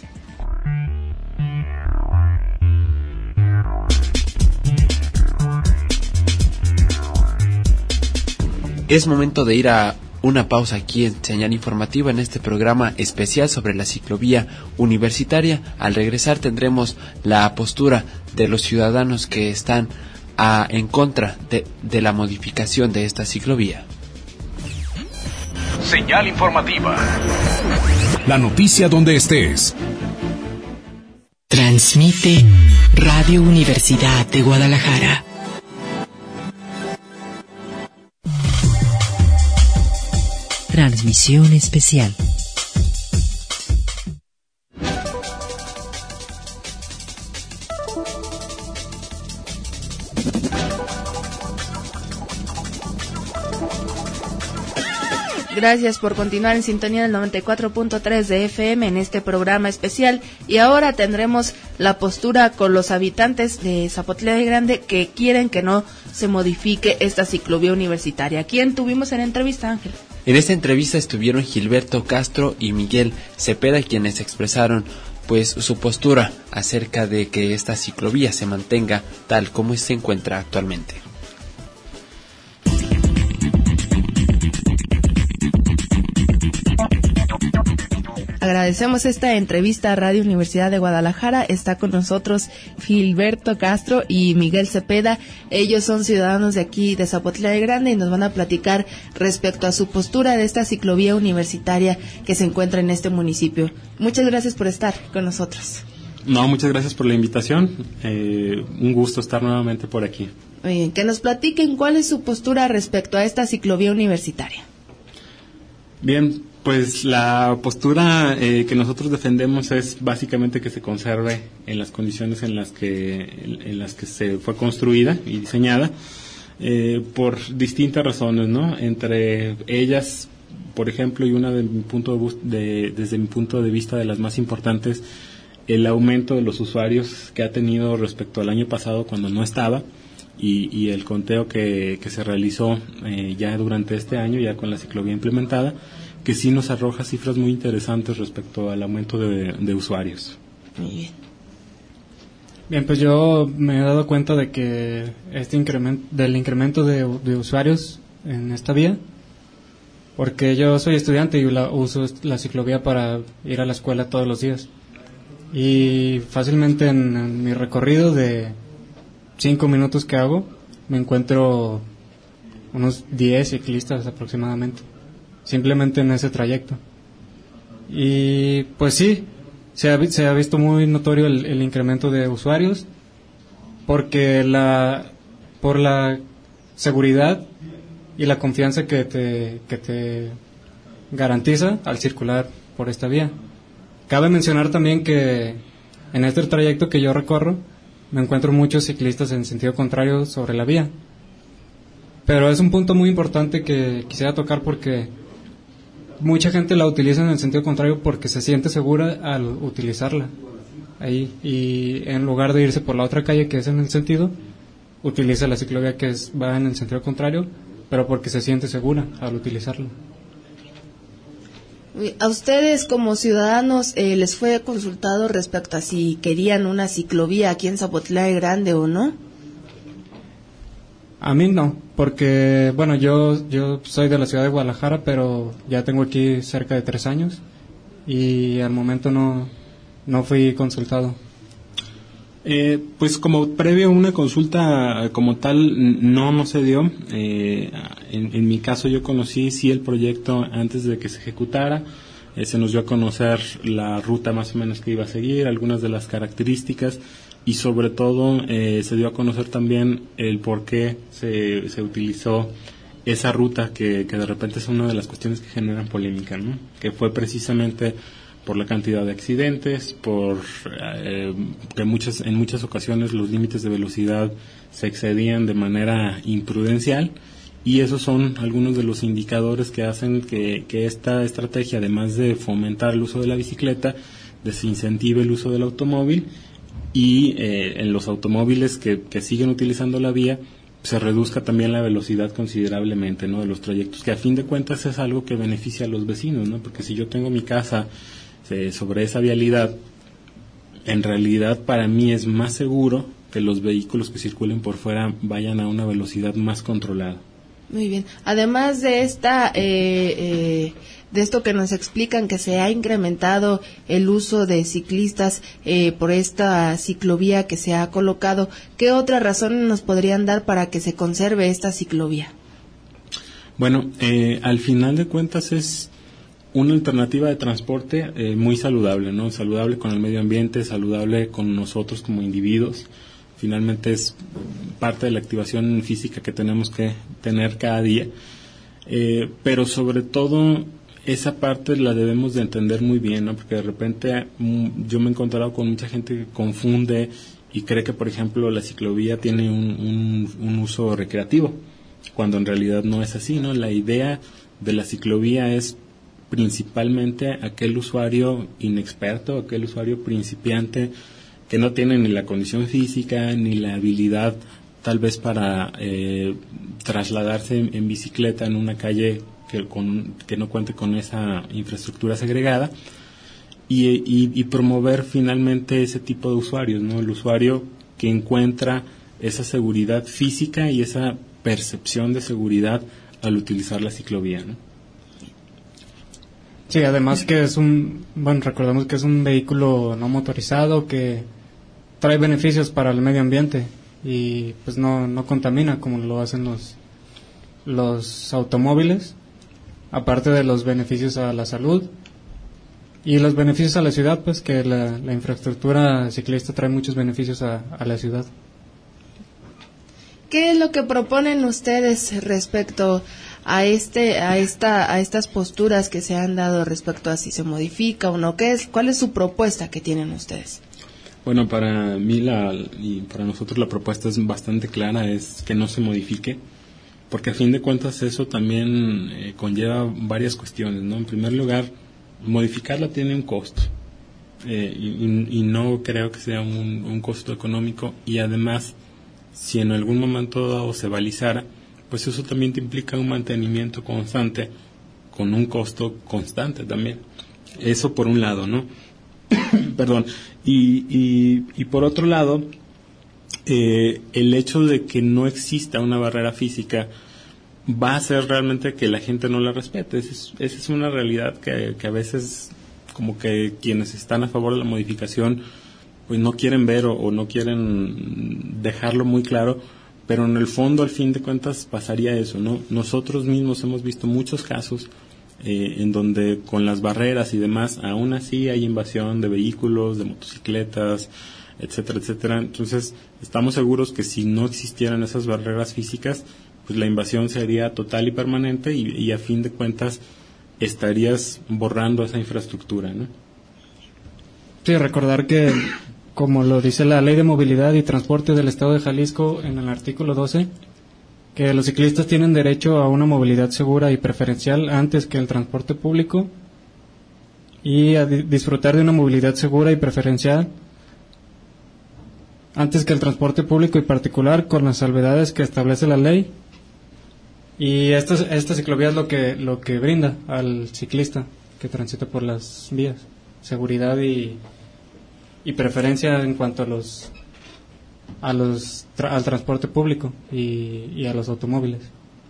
Es momento de ir a una pausa aquí en Señal Informativa en este programa especial sobre la ciclovía universitaria. Al regresar tendremos la postura de los ciudadanos que están a, en contra de, de la modificación de esta ciclovía. Señal Informativa. La noticia donde estés. Transmite Radio Universidad de Guadalajara. Transmisión especial. Gracias por continuar en sintonía del noventa y cuatro punto tres de F M en este programa especial. Y ahora tendremos la postura con los habitantes de Zapotlán el Grande que quieren que no se modifique esta ciclovía universitaria. ¿Quién tuvimos en entrevista, Ángel? En esta entrevista estuvieron Gilberto Castro y Miguel Cepeda, quienes expresaron pues su postura acerca de que esta ciclovía se mantenga tal como se encuentra actualmente. Agradecemos esta entrevista a Radio Universidad de Guadalajara. Está con nosotros Gilberto Castro y Miguel Cepeda. Ellos son ciudadanos de aquí de Zapotlán el Grande y nos van a platicar respecto a su postura de esta ciclovía universitaria que se encuentra en este municipio. Muchas gracias por estar con nosotros. No, muchas gracias por la invitación. Eh, un gusto estar nuevamente por aquí. Muy bien, que nos platiquen cuál es su postura respecto a esta ciclovía universitaria. Bien, pues la postura eh, que nosotros defendemos es básicamente que se conserve en las condiciones en las que en, en las que se fue construida y diseñada eh, por distintas razones, ¿no? Entre ellas, por ejemplo, y una de mi punto de, de desde mi punto de vista de las más importantes, el aumento de los usuarios que ha tenido respecto al año pasado cuando no estaba y, y el conteo que, que se realizó eh, ya durante este año ya con la ciclovía implementada, que sí nos arroja cifras muy interesantes respecto al aumento de, de usuarios. Muy bien. Bien, pues yo me he dado cuenta de que este incremento, del incremento de, de usuarios en esta vía, porque yo soy estudiante y la, uso la ciclovía para ir a la escuela todos los días. Y fácilmente en, en mi recorrido de cinco minutos que hago, me encuentro unos diez ciclistas aproximadamente, simplemente en ese trayecto. Y pues sí, se ha, se ha visto muy notorio el, el incremento de usuarios porque la por la seguridad y la confianza que te que te garantiza al circular por esta vía. Cabe mencionar también que en este trayecto que yo recorro me encuentro muchos ciclistas en sentido contrario sobre la vía. Pero es un punto muy importante que quisiera tocar porque mucha gente la utiliza en el sentido contrario porque se siente segura al utilizarla ahí, y en lugar de irse por la otra calle que es en el sentido, utiliza la ciclovía que es, va en el sentido contrario, pero porque se siente segura al utilizarla. ¿A ustedes como ciudadanos eh, les fue consultado respecto a si querían una ciclovía aquí en Zapotlán el Grande o no? A mí no, porque bueno, yo yo soy de la ciudad de Guadalajara, pero ya tengo aquí cerca de tres años y al momento no, no fui consultado. Eh, pues como previo a una consulta como tal no no se dio. Eh, en, en mi caso yo conocí sí el proyecto antes de que se ejecutara. Eh, se nos dio a conocer la ruta más o menos que iba a seguir, algunas de las características y sobre todo eh, se dio a conocer también el por qué se, se utilizó esa ruta que, que de repente es una de las cuestiones que generan polémica, ¿no? Que fue precisamente por la cantidad de accidentes, por eh, que muchas, en muchas ocasiones los límites de velocidad se excedían de manera imprudencial, y esos son algunos de los indicadores que hacen que, que esta estrategia, además de fomentar el uso de la bicicleta, desincentive el uso del automóvil, y eh, en los automóviles que, que siguen utilizando la vía se reduzca también la velocidad considerablemente, ¿no?, de los trayectos, que a fin de cuentas es algo que beneficia a los vecinos, ¿no? Porque si yo tengo mi casa sobre esa vialidad, en realidad para mí es más seguro que los vehículos que circulen por fuera vayan a una velocidad más controlada. Muy bien. Además de esta, eh, eh, de esto que nos explican que se ha incrementado el uso de ciclistas eh, por esta ciclovía que se ha colocado, ¿qué otras razones nos podrían dar para que se conserve esta ciclovía? Bueno, eh, al final de cuentas es una alternativa de transporte eh, muy saludable, ¿no? Saludable con el medio ambiente, saludable con nosotros como individuos. Finalmente es parte de la activación física que tenemos que tener cada día. Eh, pero sobre todo esa parte la debemos de entender muy bien, ¿no? Porque de repente mm, yo me he encontrado con mucha gente que confunde y cree que, por ejemplo, la ciclovía tiene un, un, un uso recreativo, cuando en realidad no es así, ¿no? La idea de la ciclovía es principalmente aquel usuario inexperto, aquel usuario principiante que no tiene ni la condición física ni la habilidad tal vez para eh, trasladarse en, en bicicleta en una calle que, con, que no cuente con esa infraestructura segregada, y, y, y promover finalmente ese tipo de usuarios, ¿no? El usuario que encuentra esa seguridad física y esa percepción de seguridad al utilizar la ciclovía, ¿no? Sí, además que es un, bueno, recordemos que es un vehículo no motorizado que trae beneficios para el medio ambiente y pues no, no contamina como lo hacen los, los automóviles, aparte de los beneficios a la salud y los beneficios a la ciudad, pues que la, la infraestructura ciclista trae muchos beneficios a, a la ciudad. ¿Qué es lo que proponen ustedes respecto a este a esta a estas posturas que se han dado respecto a si se modifica o no? ¿Qué es cuál es su propuesta que tienen ustedes? Bueno, para mí la, y para nosotros la propuesta es bastante clara, es que no se modifique, porque a fin de cuentas eso también eh, conlleva varias cuestiones, ¿no? En primer lugar, modificarla tiene un costo, eh, y, y no creo que sea un, un costo económico, y además si en algún momento dado se balizara, pues eso también te implica un mantenimiento constante con un costo constante también. Eso por un lado, ¿no? Perdón. Y, y, y por otro lado, eh, el hecho de que no exista una barrera física va a hacer realmente que la gente no la respete. Esa es, esa es una realidad que, que a veces como que quienes están a favor de la modificación pues no quieren ver o, o no quieren dejarlo muy claro, pero en el fondo al fin de cuentas pasaría eso, ¿no? Nosotros mismos hemos visto muchos casos eh, en donde con las barreras y demás, aún así hay invasión de vehículos, de motocicletas, etcétera, etcétera. Entonces, estamos seguros que si no existieran esas barreras físicas, pues la invasión sería total y permanente y, y a fin de cuentas estarías borrando esa infraestructura, ¿no? Sí, recordar que, como lo dice la Ley de Movilidad y Transporte del Estado de Jalisco en el artículo doce, que los ciclistas tienen derecho a una movilidad segura y preferencial antes que el transporte público y a di- disfrutar de una movilidad segura y preferencial antes que el transporte público y particular con las salvedades que establece la ley. Y esta, esta ciclovía es lo que, lo que brinda al ciclista que transita por las vías, seguridad y, y preferencia en cuanto a los, a los tra- al transporte público y, y a los automóviles.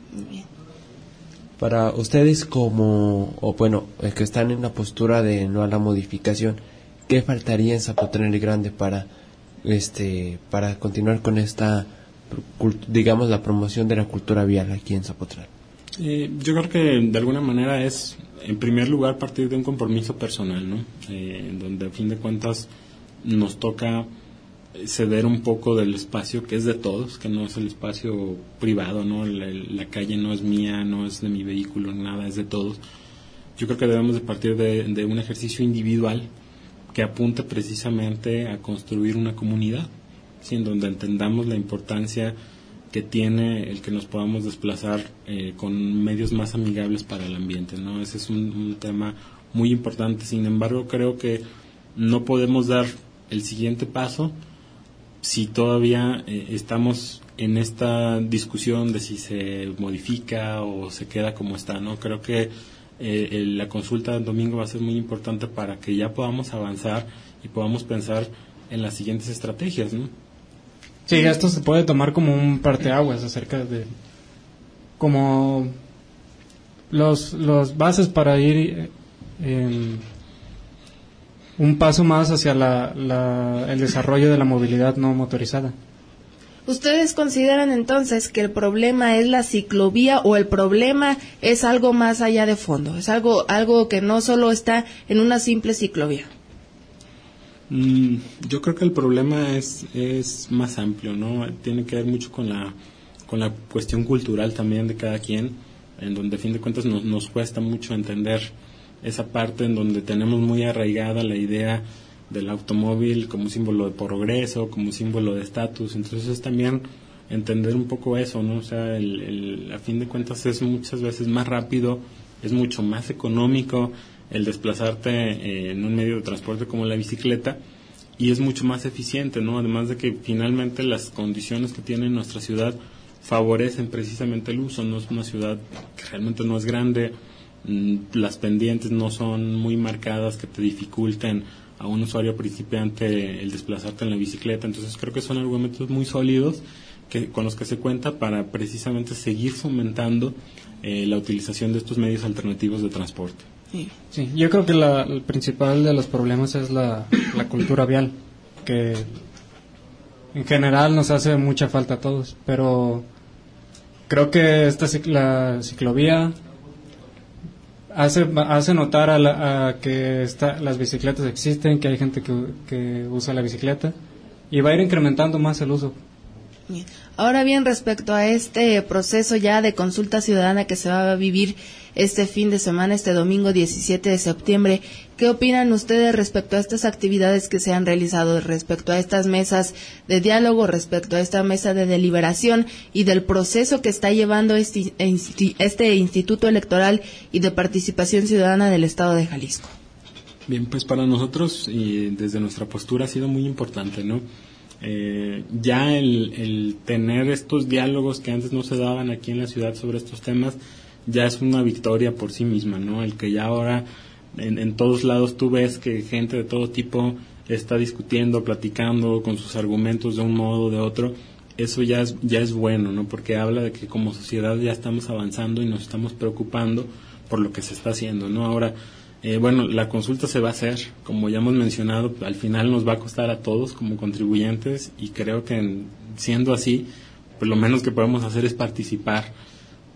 Para ustedes como, o bueno, eh, que están en la postura de no a la modificación, ¿qué faltaría en Zapotlán el Grande para, este, para continuar con esta, cult- digamos, la promoción de la cultura vial aquí en Zapotlán? Eh, yo creo que de alguna manera es, en primer lugar, partir de un compromiso personal, ¿no? Eh, en donde a fin de cuentas nos toca ceder un poco del espacio que es de todos, que no es el espacio privado, ¿no? La, la calle no es mía, no es de mi vehículo, nada, es de todos. Yo creo que debemos de partir de, de un ejercicio individual que apunte precisamente a construir una comunidad, ¿sí? En donde entendamos la importancia que tiene el que nos podamos desplazar eh, con medios más amigables para el ambiente, ¿no? Ese es un, un tema muy importante. Sin embargo, creo que no podemos dar el siguiente paso si todavía eh, estamos en esta discusión de si se modifica o se queda como está, ¿no? Creo que eh, el, la consulta del domingo va a ser muy importante para que ya podamos avanzar y podamos pensar en las siguientes estrategias, ¿no? Sí, esto se puede tomar como un parteaguas acerca de como los los bases para ir en un paso más hacia la, la, el desarrollo de la movilidad no motorizada. ¿Ustedes consideran entonces que el problema es la ciclovía o el problema es algo más allá de fondo? Es algo algo que no solo está en una simple ciclovía. Mm, yo creo que el problema es es más amplio, ¿no? Tiene que ver mucho con la con la cuestión cultural también de cada quien, en donde a fin de cuentas nos, nos cuesta mucho entender esa parte en donde tenemos muy arraigada la idea del automóvil como símbolo de progreso, como símbolo de estatus. Entonces es también entender un poco eso, ¿no? O sea, el, el, a fin de cuentas es muchas veces más rápido, es mucho más económico el desplazarte eh, en un medio de transporte como la bicicleta, y es mucho más eficiente, ¿no? Además de que finalmente las condiciones que tiene nuestra ciudad favorecen precisamente el uso. No es una ciudad que realmente no es grande, mm, las pendientes no son muy marcadas que te dificulten a un usuario principiante el desplazarte en la bicicleta. Entonces creo que son argumentos muy sólidos que con los que se cuenta para precisamente seguir fomentando eh, la utilización de estos medios alternativos de transporte. Sí, sí, yo creo que la, el principal de los problemas es la, la cultura vial, que en general nos hace mucha falta a todos, pero creo que esta la ciclovía hace hace notar a, la, a que está, las bicicletas existen, que hay gente que, que usa la bicicleta y va a ir incrementando más el uso. Bien. Ahora bien, respecto a este proceso ya de consulta ciudadana que se va a vivir este fin de semana, este domingo diecisiete de septiembre, ¿qué opinan ustedes respecto a estas actividades que se han realizado, respecto a estas mesas de diálogo, respecto a esta mesa de deliberación y del proceso que está llevando este, este Instituto Electoral y de Participación Ciudadana del Estado de Jalisco? Bien, pues para nosotros y desde nuestra postura ha sido muy importante, ¿no? Eh, ya el, el tener estos diálogos que antes no se daban aquí en la ciudad sobre estos temas ya es una victoria por sí misma, ¿no? El que ya ahora en, en todos lados tú ves que gente de todo tipo está discutiendo, platicando con sus argumentos de un modo o de otro, eso ya es, ya es bueno, ¿no? Porque habla de que como sociedad ya estamos avanzando y nos estamos preocupando por lo que se está haciendo, ¿no? Ahora, Eh, bueno, la consulta se va a hacer, como ya hemos mencionado, al final nos va a costar a todos como contribuyentes, y creo que en, siendo así, pues lo menos que podemos hacer es participar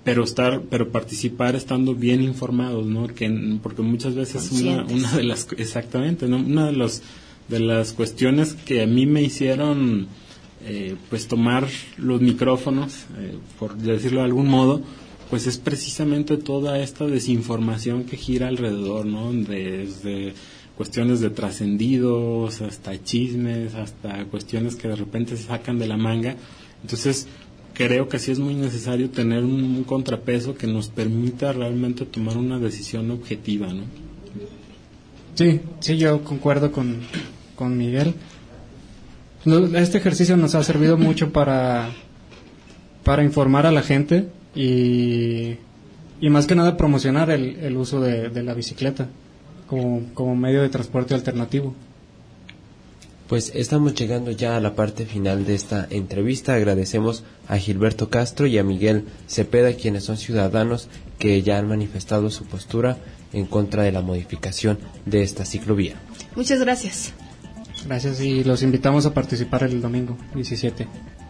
pero estar, pero participar estando bien informados, ¿no? Que, porque muchas veces una, una de las, exactamente, ¿no? Una de los, de las cuestiones que a mí me hicieron, eh, pues tomar los micrófonos, eh, por decirlo de algún modo, pues es precisamente toda esta desinformación que gira alrededor, ¿no? Desde cuestiones de trascendidos, hasta chismes, hasta cuestiones que de repente se sacan de la manga. Entonces, creo que sí es muy necesario tener un, un contrapeso que nos permita realmente tomar una decisión objetiva, ¿no? Sí, sí, yo concuerdo con, con Miguel. Este ejercicio nos ha servido mucho para, para informar a la gente y, y más que nada promocionar el, el uso de, de la bicicleta como, como medio de transporte alternativo. Pues estamos llegando ya a la parte final de esta entrevista. Agradecemos a Gilberto Castro y a Miguel Cepeda, quienes son ciudadanos que ya han manifestado su postura en contra de la modificación de esta ciclovía. Muchas gracias. Gracias y los invitamos a participar el domingo diecisiete.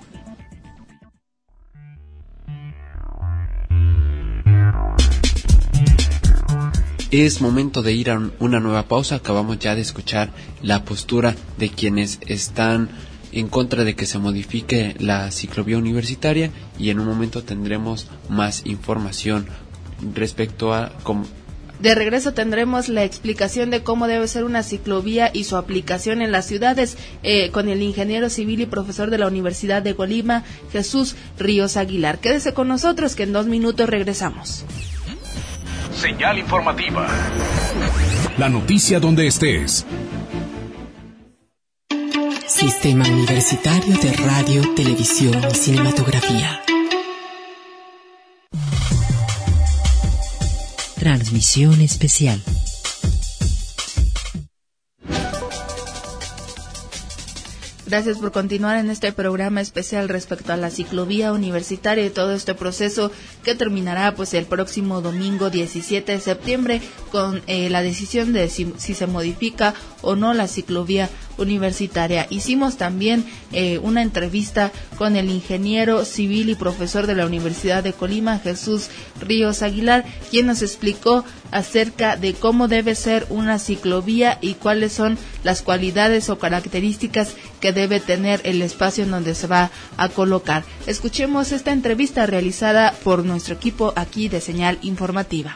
Es momento de ir a una nueva pausa. Acabamos ya de escuchar la postura de quienes están en contra de que se modifique la ciclovía universitaria y en un momento tendremos más información respecto a cómo. De regreso tendremos la explicación de cómo debe ser una ciclovía y su aplicación en las ciudades eh, con el ingeniero civil y profesor de la Universidad de Colima, Jesús Ríos Aguilar. Quédese con nosotros que en dos minutos regresamos. Señal informativa. La noticia donde estés. Sistema Universitario de Radio, Televisión y Cinematografía. Transmisión especial. Gracias por continuar en este programa especial respecto a la ciclovía universitaria y todo este proceso que terminará pues el próximo domingo diecisiete de septiembre con eh, la decisión de si, si se modifica o no la ciclovía universitaria. Hicimos también eh, una entrevista con el ingeniero civil y profesor de la Universidad de Colima, Jesús Ríos Aguilar, quien nos explicó acerca de cómo debe ser una ciclovía y cuáles son las cualidades o características que debe tener el espacio en donde se va a colocar. Escuchemos esta entrevista realizada por nuestro equipo aquí de Señal Informativa.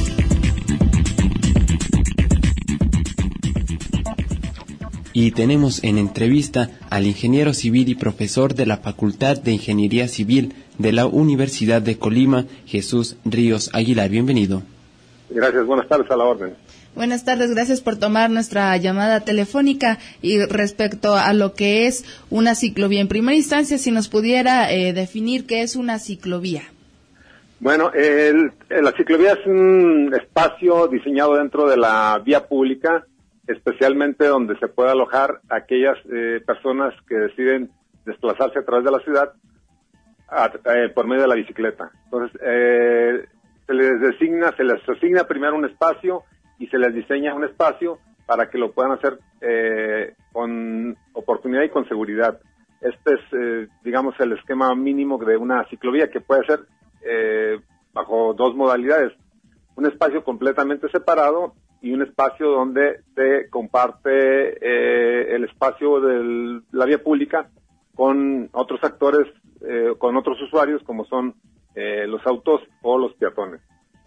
Y tenemos en entrevista al ingeniero civil y profesor de la Facultad de Ingeniería Civil de la Universidad de Colima, Jesús Ríos Aguilar. Bienvenido. Gracias, buenas tardes, a la orden. Buenas tardes, gracias por tomar nuestra llamada telefónica y respecto a lo que es una ciclovía. En primera instancia, si nos pudiera eh, definir qué es una ciclovía. Bueno, el, la ciclovía es un espacio diseñado dentro de la vía pública, especialmente donde se puede alojar a aquellas eh, personas que deciden desplazarse a través de la ciudad a, eh, por medio de la bicicleta. Entonces, eh, se les designa, se les asigna primero un espacio y se les diseña un espacio para que lo puedan hacer eh, con oportunidad y con seguridad. Este es, eh, digamos, el esquema mínimo de una ciclovía que puede ser eh, bajo dos modalidades. Un espacio completamente separado y un espacio donde se comparte eh, el espacio de la vía pública con otros actores, eh, con otros usuarios como son eh, los autos o los peatones.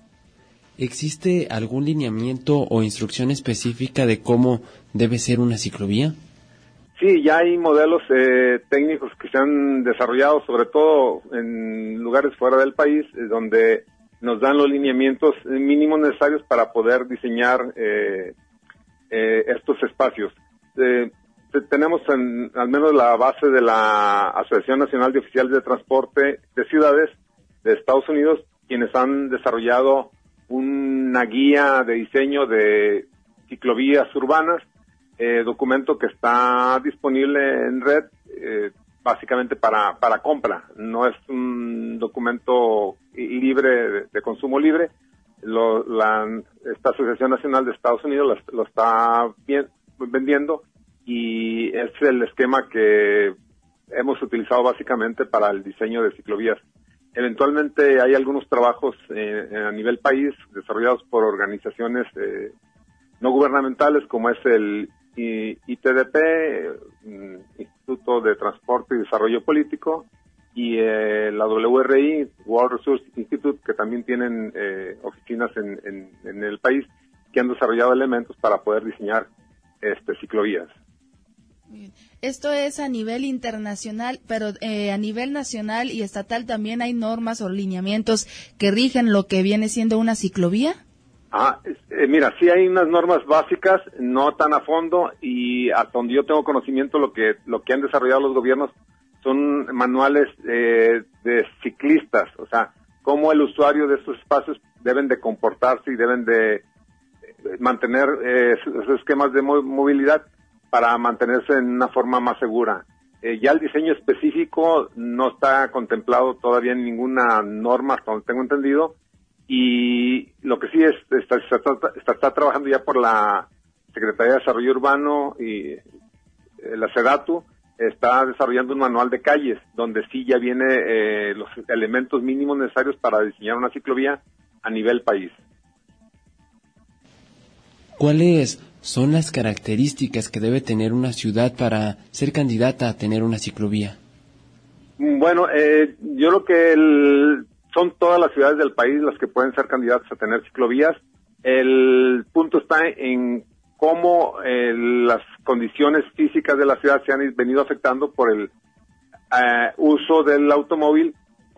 ¿Existe algún lineamiento o instrucción específica de cómo debe ser una ciclovía? Sí, ya hay modelos eh, técnicos que se han desarrollado, sobre todo en lugares fuera del país, eh, donde nos dan los lineamientos mínimos necesarios para poder diseñar eh, eh, estos espacios. Eh, tenemos en, al menos la base de la Asociación Nacional de Oficiales de Transporte de Ciudades de Estados Unidos, quienes han desarrollado una guía de diseño de ciclovías urbanas, eh, documento que está disponible en red, eh, básicamente para, para compra. No es un documento libre, de, de consumo libre. Lo, la, esta Asociación Nacional de Estados Unidos lo, lo está bien, vendiendo y es el esquema que hemos utilizado básicamente para el diseño de ciclovías. Eventualmente hay algunos trabajos eh, a nivel país desarrollados por organizaciones eh, no gubernamentales como es el I T D P, eh, Instituto de Transporte y Desarrollo Político, y eh, la W R I, World Resource Institute, que también tienen eh, oficinas en, en, en el país, que han desarrollado elementos para poder diseñar este, ciclovías. Esto es a nivel internacional, pero eh, a nivel nacional y estatal también hay normas o lineamientos que rigen lo que viene siendo una ciclovía. Ah, eh, mira, sí hay unas normas básicas, no tan a fondo, y hasta donde yo tengo conocimiento, lo que lo que han desarrollado los gobiernos son manuales eh, de ciclistas, o sea, cómo el usuario de estos espacios deben de comportarse y deben de mantener eh, sus esquemas de movilidad para mantenerse en una forma más segura. Eh, ya el diseño específico no está contemplado todavía en ninguna norma, hasta donde tengo entendido, y lo que sí es, está, está, está, está trabajando ya por la Secretaría de Desarrollo Urbano y eh, la SEDATU, está desarrollando un manual de calles, donde sí ya viene eh, los elementos mínimos necesarios para diseñar una ciclovía a nivel país. ¿Cuáles son las características que debe tener una ciudad para ser candidata a tener una ciclovía? Bueno, eh, yo creo que el, son todas las ciudades del país las que pueden ser candidatas a tener ciclovías. El punto está en cómo eh, las condiciones físicas de la ciudad se han venido afectando por el eh, uso del automóvil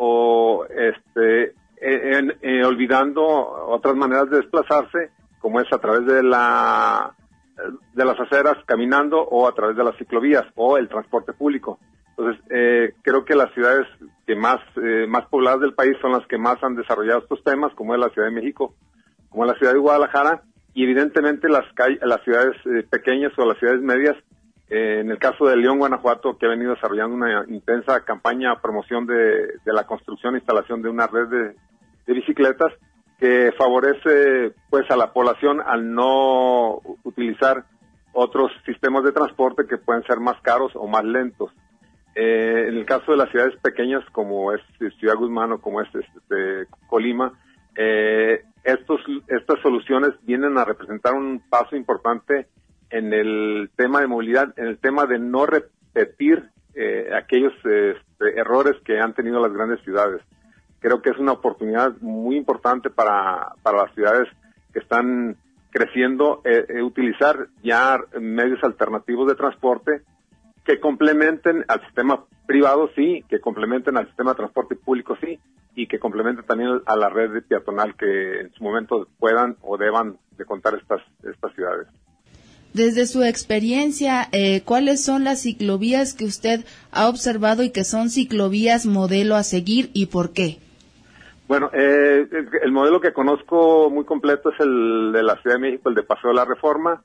o este en, en, olvidando otras maneras de desplazarse, como es a través de la de las aceras caminando o a través de las ciclovías o el transporte público. Entonces, eh, creo que las ciudades que más eh, más pobladas del país son las que más han desarrollado estos temas, como es la Ciudad de México, como es la Ciudad de Guadalajara, y evidentemente las las ciudades eh, pequeñas o las ciudades medias, eh, en el caso de León, Guanajuato, que ha venido desarrollando una intensa campaña a promoción de, de la construcción e instalación de una red de, de bicicletas, que favorece pues a la población al no utilizar otros sistemas de transporte que pueden ser más caros o más lentos. Eh, en el caso de las ciudades pequeñas como es Ciudad Guzmán o como es este, Colima, eh, estos estas soluciones vienen a representar un paso importante en el tema de movilidad, en el tema de no repetir eh, aquellos este, errores que han tenido las grandes ciudades. Creo que es una oportunidad muy importante para, para las ciudades que están creciendo, eh, eh, utilizar ya medios alternativos de transporte que complementen al sistema privado, sí, que complementen al sistema de transporte público, sí, y que complementen también a la red peatonal que en su momento puedan o deban de contar estas, estas ciudades. Desde su experiencia, eh, ¿cuáles son las ciclovías que usted ha observado y que son ciclovías modelo a seguir y por qué? Bueno, eh, el modelo que conozco muy completo es el de la Ciudad de México, el de Paseo de la Reforma.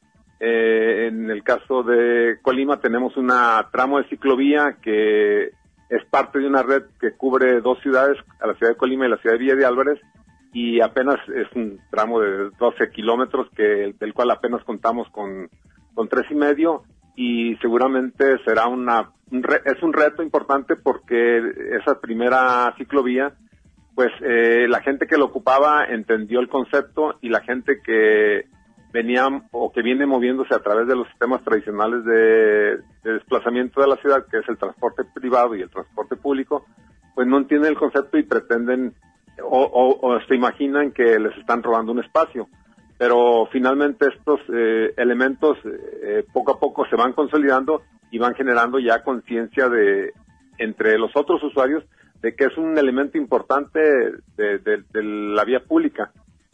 Eh, en el caso de Colima tenemos una tramo de ciclovía que es parte de una red que cubre dos ciudades, a la ciudad de Colima y la ciudad de Villa de Álvarez, y apenas es un tramo de doce kilómetros que del cual apenas contamos con con tres y medio, y seguramente será una un re, es un reto importante porque esa primera ciclovía, pues eh, la gente que lo ocupaba entendió el concepto, y la gente que venía o que viene moviéndose a través de los sistemas tradicionales de, de desplazamiento de la ciudad, que es el transporte privado y el transporte público, pues no entienden el concepto y pretenden o, o, o se imaginan que les están robando un espacio. Pero finalmente estos eh, elementos eh, poco a poco se van consolidando y van generando ya conciencia de entre los otros usuarios de que es un elemento importante de, de, de la vía pública.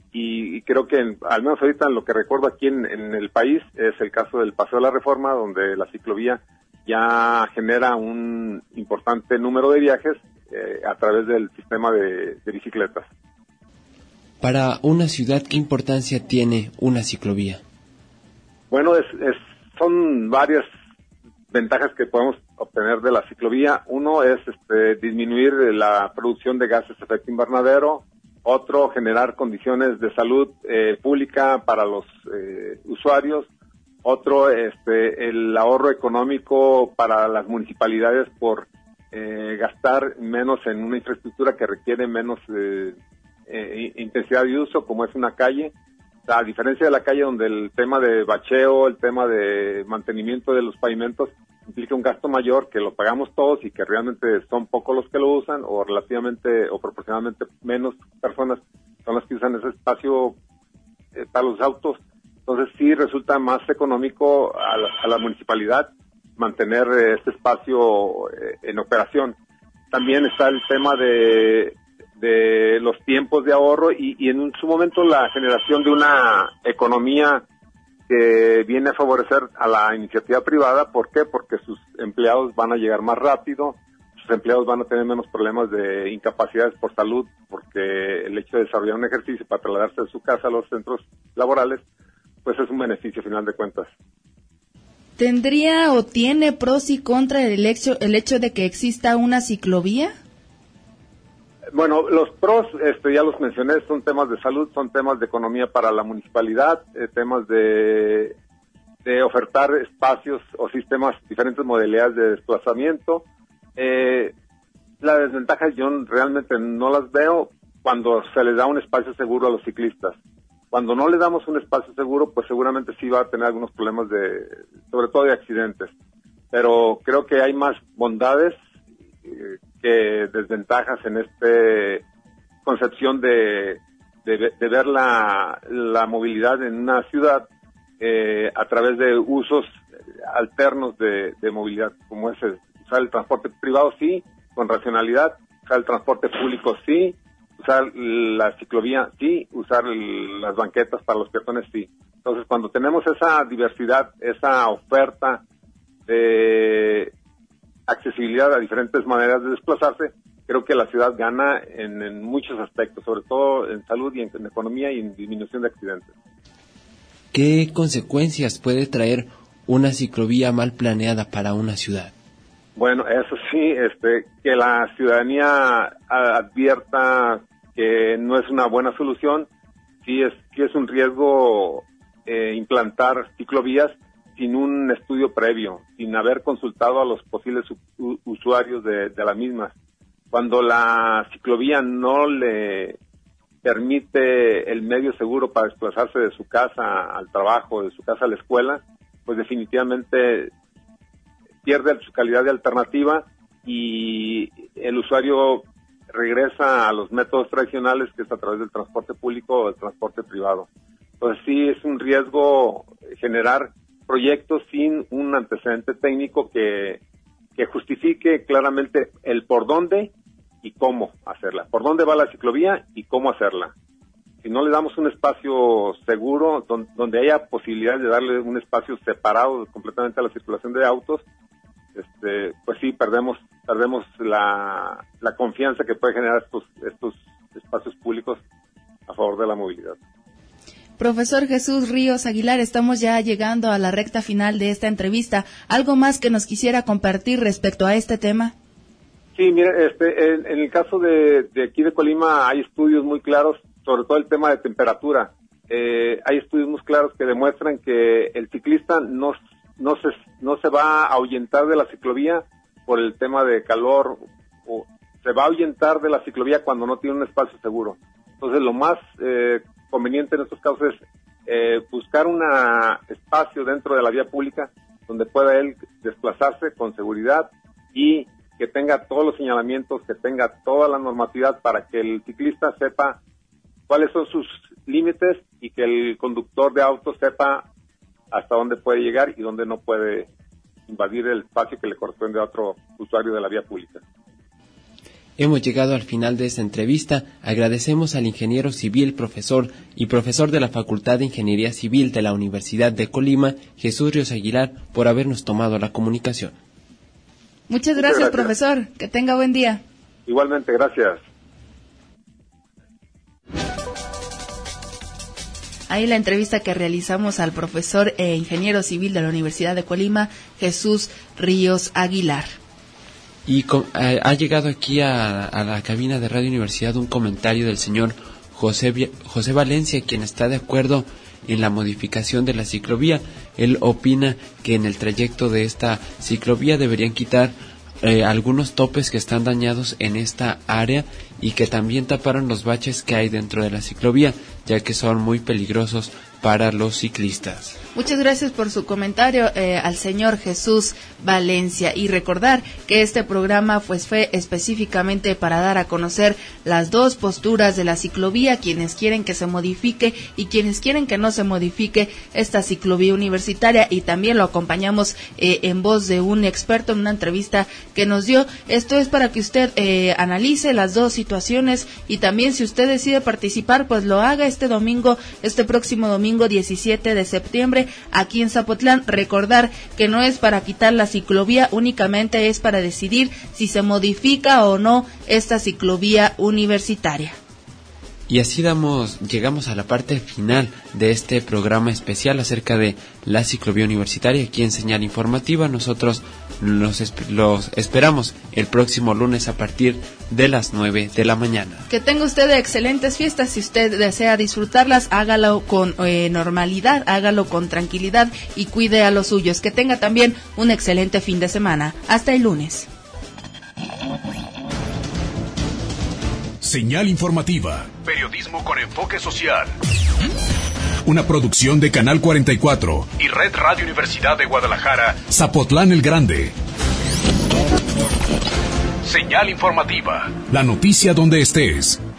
Y, y creo que en, al menos ahorita en lo que recuerdo aquí en, en el país es el caso del Paseo de la Reforma, donde la ciclovía ya genera un importante número de viajes eh, a través del sistema de, de bicicletas. Para una ciudad, ¿qué importancia tiene una ciclovía? Bueno, es, es, son varias ventajas que podemos obtener de la ciclovía. Uno es este, disminuir la producción de gases de efecto invernadero. Otro, generar condiciones de salud eh, pública para los eh, usuarios. Otro, este, el ahorro económico para las municipalidades por eh, gastar menos en una infraestructura que requiere menos eh, eh, intensidad de uso, como es una calle. O sea, a diferencia de la calle donde el tema de bacheo, el tema de mantenimiento de los pavimentos implica un gasto mayor que lo pagamos todos y que realmente son pocos los que lo usan, o relativamente o proporcionalmente menos personas son las que usan ese espacio eh, para los autos. Entonces sí resulta más económico a la, a la municipalidad mantener eh, este espacio eh, en operación. También está el tema de, de los tiempos de ahorro y, y en un, su momento la generación de una economía que viene a favorecer a la iniciativa privada. ¿Por qué? Porque sus empleados van a llegar más rápido, sus empleados van a tener menos problemas de incapacidades por salud, porque el hecho de desarrollar un ejercicio para trasladarse de su casa a los centros laborales, pues es un beneficio a final de cuentas. ¿Tendría o tiene pros y contras el hecho, el hecho de que exista una ciclovía? Bueno, los pros, este, ya los mencioné, son temas de salud, son temas de economía para la municipalidad, eh, temas de, de ofertar espacios o sistemas, diferentes modalidades de desplazamiento. Eh, las desventajas yo realmente no las veo cuando se les da un espacio seguro a los ciclistas. Cuando no le damos un espacio seguro, pues seguramente sí va a tener algunos problemas de, sobre todo de accidentes. Pero creo que hay más bondades eh, que desventajas en esta concepción de, de, de ver la, la movilidad en una ciudad eh, a través de usos alternos de, de movilidad, como es usar el transporte privado, sí, con racionalidad, usar el transporte público, sí, usar la ciclovía, sí, usar el, las banquetas para los peatones, sí. Entonces, cuando tenemos esa diversidad, esa oferta de accesibilidad a diferentes maneras de desplazarse, creo que la ciudad gana en, en muchos aspectos, sobre todo en salud y en, en economía y en disminución de accidentes. ¿Qué consecuencias puede traer una ciclovía mal planeada para una ciudad? Bueno, eso sí, este, que la ciudadanía advierta que no es una buena solución, sí es, sí es un riesgo eh, implantar ciclovías sin un estudio previo, sin haber consultado a los posibles u- usuarios de, de la misma. Cuando la ciclovía no le permite el medio seguro para desplazarse de su casa al trabajo, de su casa a la escuela, pues definitivamente pierde su calidad de alternativa y el usuario regresa a los métodos tradicionales, que es a través del transporte público o del transporte privado. Entonces sí es un riesgo generar proyectos sin un antecedente técnico que, que justifique claramente el por dónde y cómo hacerla, por dónde va la ciclovía y cómo hacerla. Si no le damos un espacio seguro, don, donde haya posibilidad de darle un espacio separado completamente a la circulación de autos, este, pues sí, perdemos perdemos la, la confianza que puede generar estos, estos espacios públicos a favor de la movilidad. Profesor Jesús Ríos Aguilar, estamos ya llegando a la recta final de esta entrevista. ¿Algo más que nos quisiera compartir respecto a este tema? Sí, mire, este, en, en el caso de, de aquí de Colima hay estudios muy claros, sobre todo el tema de temperatura. Eh, hay estudios muy claros que demuestran que el ciclista no, no, se, no se va a ahuyentar de la ciclovía por el tema de calor, o se va a ahuyentar de la ciclovía cuando no tiene un espacio seguro. Entonces, lo más eh, conveniente en estos casos es eh, buscar un espacio dentro de la vía pública donde pueda él desplazarse con seguridad y que tenga todos los señalamientos, que tenga toda la normatividad para que el ciclista sepa cuáles son sus límites y que el conductor de auto sepa hasta dónde puede llegar y dónde no puede invadir el espacio que le corresponde a otro usuario de la vía pública. Hemos llegado al final de esta entrevista. Agradecemos al ingeniero civil, profesor y profesor de la Facultad de Ingeniería Civil de la Universidad de Colima, Jesús Ríos Aguilar, por habernos tomado la comunicación. Muchas gracias, Muchas gracias, profesor. Que tenga buen día. Igualmente, gracias. Ahí la entrevista que realizamos al profesor e ingeniero civil de la Universidad de Colima, Jesús Ríos Aguilar. Y con, ha, ha llegado aquí a, a la cabina de Radio Universidad un comentario del señor José, José Valencia, quien está de acuerdo en la modificación de la ciclovía. Él opina que en el trayecto de esta ciclovía deberían quitar eh, algunos topes que están dañados en esta área y que también taparon los baches que hay dentro de la ciclovía, ya que son muy peligrosos para los ciclistas. Muchas gracias por su comentario eh, al señor Jesús Valencia, y recordar que este programa pues fue específicamente para dar a conocer las dos posturas de la ciclovía, quienes quieren que se modifique y quienes quieren que no se modifique esta ciclovía universitaria, y también lo acompañamos eh, en voz de un experto en una entrevista que nos dio. Esto es para que usted eh, analice las dos situaciones, y también si usted decide participar pues lo haga este domingo, este próximo domingo diecisiete de septiembre aquí en Zapotlán. Recordar que no es para quitar la ciclovía, únicamente es para decidir si se modifica o no esta ciclovía universitaria. Y así damos, llegamos a la parte final de este programa especial acerca de la ciclovía universitaria aquí en Señal Informativa. Nosotros los, esp- los esperamos el próximo lunes a partir de las nueve de la mañana. Que tenga usted excelentes fiestas. Si usted desea disfrutarlas, hágalo con eh, normalidad, hágalo con tranquilidad y cuide a los suyos. Que tenga también un excelente fin de semana. Hasta el lunes. Señal Informativa. Periodismo con enfoque social. Una producción de Canal cuarenta y cuatro y Red Radio Universidad de Guadalajara, Zapotlán el Grande. Señal Informativa. La noticia donde estés.